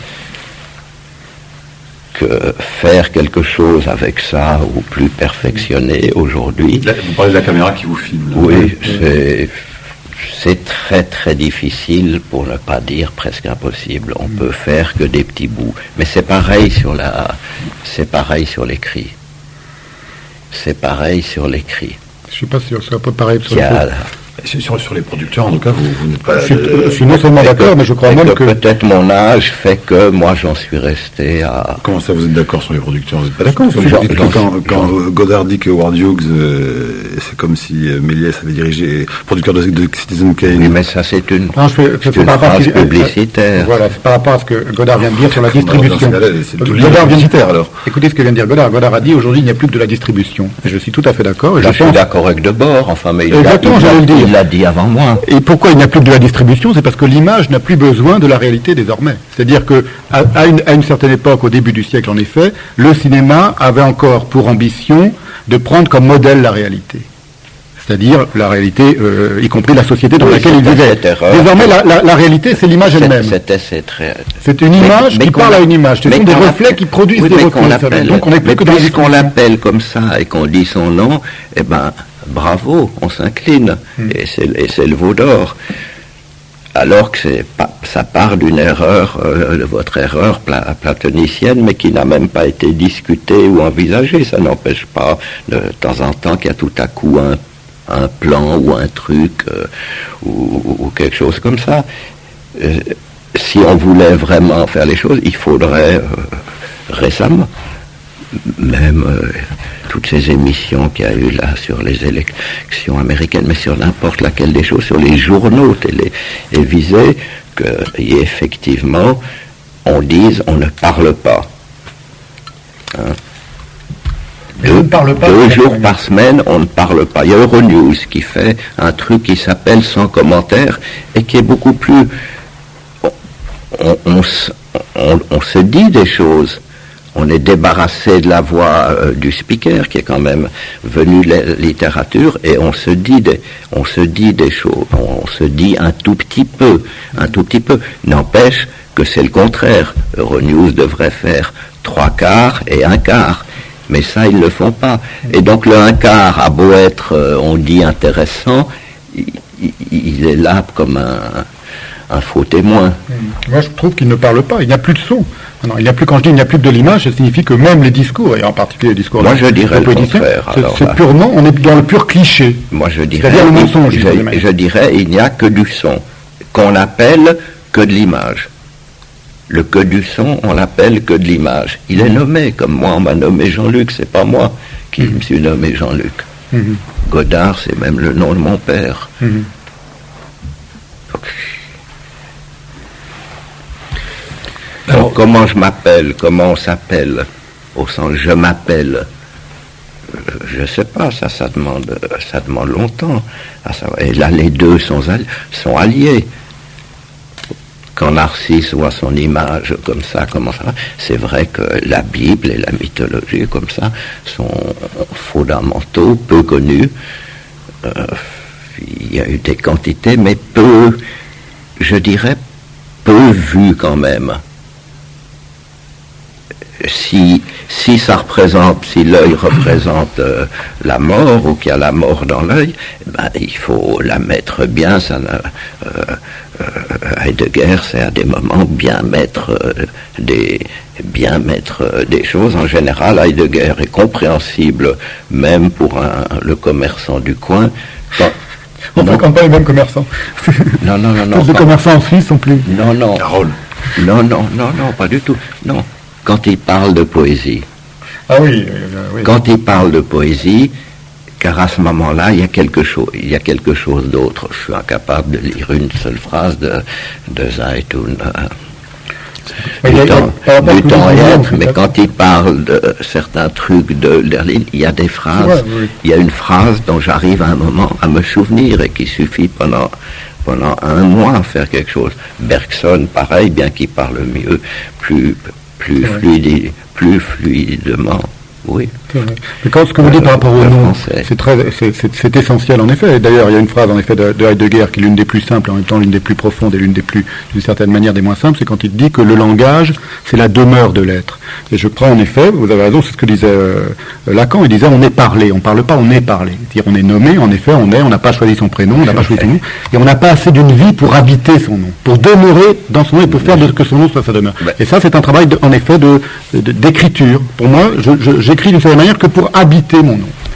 que faire quelque chose avec ça, ou plus perfectionné aujourd'hui... Vous parlez de la caméra qui vous filme. Là. Oui, c'est très très difficile, pour ne pas dire presque impossible. On peut faire que des petits bouts. Mais c'est pareil sur l'écrit. C'est pareil sur l'écrit. Je suis pas sûr, c'est un peu pareil sur Sur les producteurs, en tout cas, vous n'êtes pas... Je suis non seulement d'accord, mais je crois même que... Peut-être mon âge fait que moi j'en suis resté à... Comment ça, vous êtes d'accord sur les producteurs? Vous n'êtes pas d'accord sur les producteurs? Quand Godard dit que Howard Hughes, c'est comme si Méliès avait dirigé producteur de Citizen Kane. Oui, mais ça c'est une phrase publicitaire. Voilà, c'est par rapport à ce que Godard vient de dire sur la distribution. Godard vient de dire alors. Écoutez ce que vient de dire Godard. Godard a dit aujourd'hui il n'y a plus que de la distribution. Et je suis tout à fait d'accord. Je suis d'accord avec Debord, enfin, mais il l'a dit avant moi. Et pourquoi il n'y a plus que de la distribution? C'est parce que l'image n'a plus besoin de la réalité désormais. C'est-à-dire que à une certaine époque, au début du siècle en effet, le cinéma avait encore pour ambition de prendre comme modèle la réalité. C'est-à-dire la réalité, y compris la société dans laquelle il vivait. Désormais, la réalité, c'est l'image elle-même. C'est une image qui parle à une image. Ce sont des reflets qui produisent des reflets. Donc on n'est plus que dans puisqu'on l'appelle comme ça et qu'on dit son nom, eh ben, bravo, on s'incline. Et c'est le veau d'or. Alors que ça part d'une erreur, de votre erreur platonicienne, mais qui n'a même pas été discutée ou envisagée. Ça n'empêche pas de temps en temps qu'il y a tout à coup un plan ou un truc ou quelque chose comme ça. Si on voulait vraiment faire les choses, il faudrait récemment, même toutes ces émissions qu'il y a eu là sur les élections américaines, mais sur n'importe laquelle des choses, sur les journaux télévisés, qu'effectivement on dise on ne parle pas. Hein? Deux jours par semaine, on ne parle pas. Il y a Euronews qui fait un truc qui s'appelle Sans commentaire et qui est beaucoup plus... On se dit des choses. On est débarrassé de la voix du speaker qui est quand même venu de la littérature et on se dit des choses. On se dit un tout petit peu. N'empêche que c'est le contraire. Euronews devrait faire 3/4 et 1/4. Mais ça, ils ne le font pas. Et donc le 1/4 a beau être, on dit, intéressant, il est là comme un faux témoin. Moi, je trouve qu'il ne parle pas. Il n'y a plus de son. Non, quand je dis il n'y a plus de l'image, ça signifie que même les discours, et en particulier les discours... Moi, je dirais le contraire. C'est purement, on est dans le pur cliché. Moi, je dirais... C'est-à-dire le mensonge. Je dirais, il n'y a que du son, qu'on appelle que de l'image. Le que du son, on l'appelle que de l'image. Il est nommé, comme moi, on m'a nommé Jean-Luc, c'est pas moi qui me suis nommé Jean-Luc. Godard, c'est même le nom de mon père. Alors, comment je m'appelle, comment on s'appelle, au sens je m'appelle, je sais pas, ça demande longtemps. Et là, les deux sont alliés. Quand Narcisse voit son image comme ça, c'est vrai que la Bible et la mythologie comme ça sont fondamentaux, peu connus. Il y a eu des quantités, mais peu, je dirais, peu vues quand même. Si l'œil représente la mort ou qu'il y a la mort dans l'œil, ben, il faut la mettre bien. Heidegger, c'est à des moments bien mettre des choses. En général, Heidegger est compréhensible même pour le commerçant du coin. On ne fréquente pas les mêmes commerçants. Non. Les commerçants en Suisse sont plus... Non. Carole. Non, pas du tout. Non. Quand il parle de poésie. Ah oui. Quand il parle de poésie, car à ce moment-là, il y a quelque chose d'autre. Je suis incapable de lire une seule phrase de Zeitun. Du temps et être, mais quand il parle de certains trucs de Hölderlin, il y a des phrases, il y a une phrase dont j'arrive à un moment à me souvenir et qui suffit pendant un mois à faire quelque chose. Bergson, pareil, bien qu'il parle mieux, plus fluidement. Oui. Mais quand ce que vous dites par rapport au nom, c'est essentiel en effet. D'ailleurs, il y a une phrase en effet de Heidegger qui est l'une des plus simples, en même temps l'une des plus profondes et l'une des plus, d'une certaine manière, des moins simples, c'est quand il dit que le langage, c'est la demeure de l'être. Et je crois en effet, vous avez raison, c'est ce que disait Lacan, il disait on est parlé, on parle pas, on est parlé. C'est-à-dire on est nommé, en effet, on n'a pas choisi son prénom, on n'a pas choisi son nom, et on n'a pas assez d'une vie pour habiter son nom, pour demeurer dans son nom et pour faire que son nom soit sa demeure. Et ça, c'est un travail en effet d'écriture. Pour moi, j'écris d'une certaine manière que pour habiter mon nom.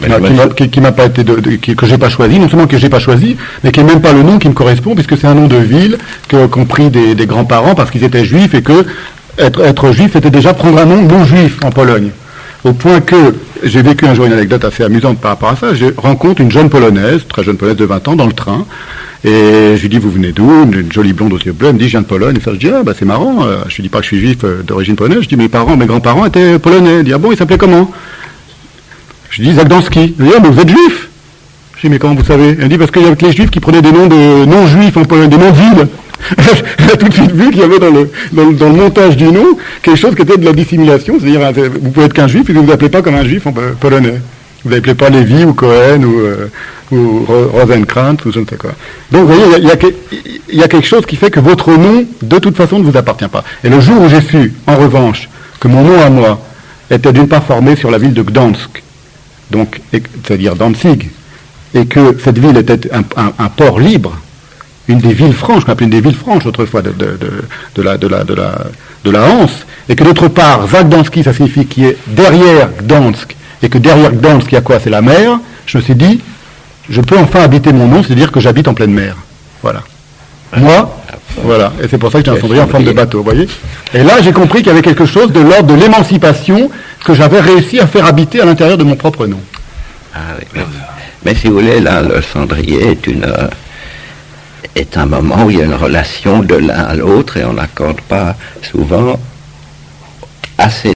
qui m'a pas été que j'ai pas choisi, non seulement que j'ai pas choisi, mais qui est même pas le nom qui me correspond, puisque c'est un nom de ville qu'ont pris des grands-parents parce qu'ils étaient juifs et que être juif était déjà prendre un nom non juif en Pologne. Au point que j'ai vécu un jour une anecdote assez amusante par rapport à ça. Je rencontre une jeune Polonaise, très jeune Polonaise de 20 ans, dans le train. Et je lui dis, vous venez d'où? Une jolie blonde aux yeux bleus. Elle me dit, je viens de Pologne. Et ça, je dis, ah, bah, c'est marrant. Je lui dis pas que je suis juif d'origine polonaise. Je dis, mes grands-parents étaient polonais. Elle dit, ah bon, ils s'appelaient comment? Je dis, Zagdanski. Elle dit, ah, mais vous êtes juif? Je dis, mais comment vous savez? Elle me dit, parce qu'il y avait les juifs qui prenaient des noms de non-juifs en Pologne, des noms de villes. Elle a tout de suite vu qu'il y avait dans le montage du nom quelque chose qui était de la dissimulation. C'est-à-dire, vous pouvez être qu'un juif et vous ne vous appelez pas comme un juif en polonais. Vous n'appelez pas Lévi ou Cohen ou Rosenkrantz ou je ne sais quoi. Donc, vous voyez, il y a quelque chose qui fait que votre nom, de toute façon, ne vous appartient pas. Et le jour où j'ai su, en revanche, que mon nom à moi était d'une part formé sur la ville de Gdansk, donc, c'est-à-dire Danzig, et que cette ville était un port libre, une des villes franches, qu'on appelait une des villes franches autrefois de la Hanse, et que d'autre part, Zagdanski, ça signifie qui est derrière Gdansk, et que derrière Gdansk, il y a quoi? C'est la mer. Je me suis dit, je peux enfin habiter mon nom, c'est-à-dire que j'habite en pleine mer. Voilà. Moi, voilà. Et c'est pour ça que j'ai un cendrier en forme de bateau, vous voyez. Et là, j'ai compris qu'il y avait quelque chose de l'ordre de l'émancipation que j'avais réussi à faire habiter à l'intérieur de mon propre nom. Ah oui, mais si vous voulez, là, le cendrier est un moment où il y a une relation de l'un à l'autre et on n'accorde pas souvent assez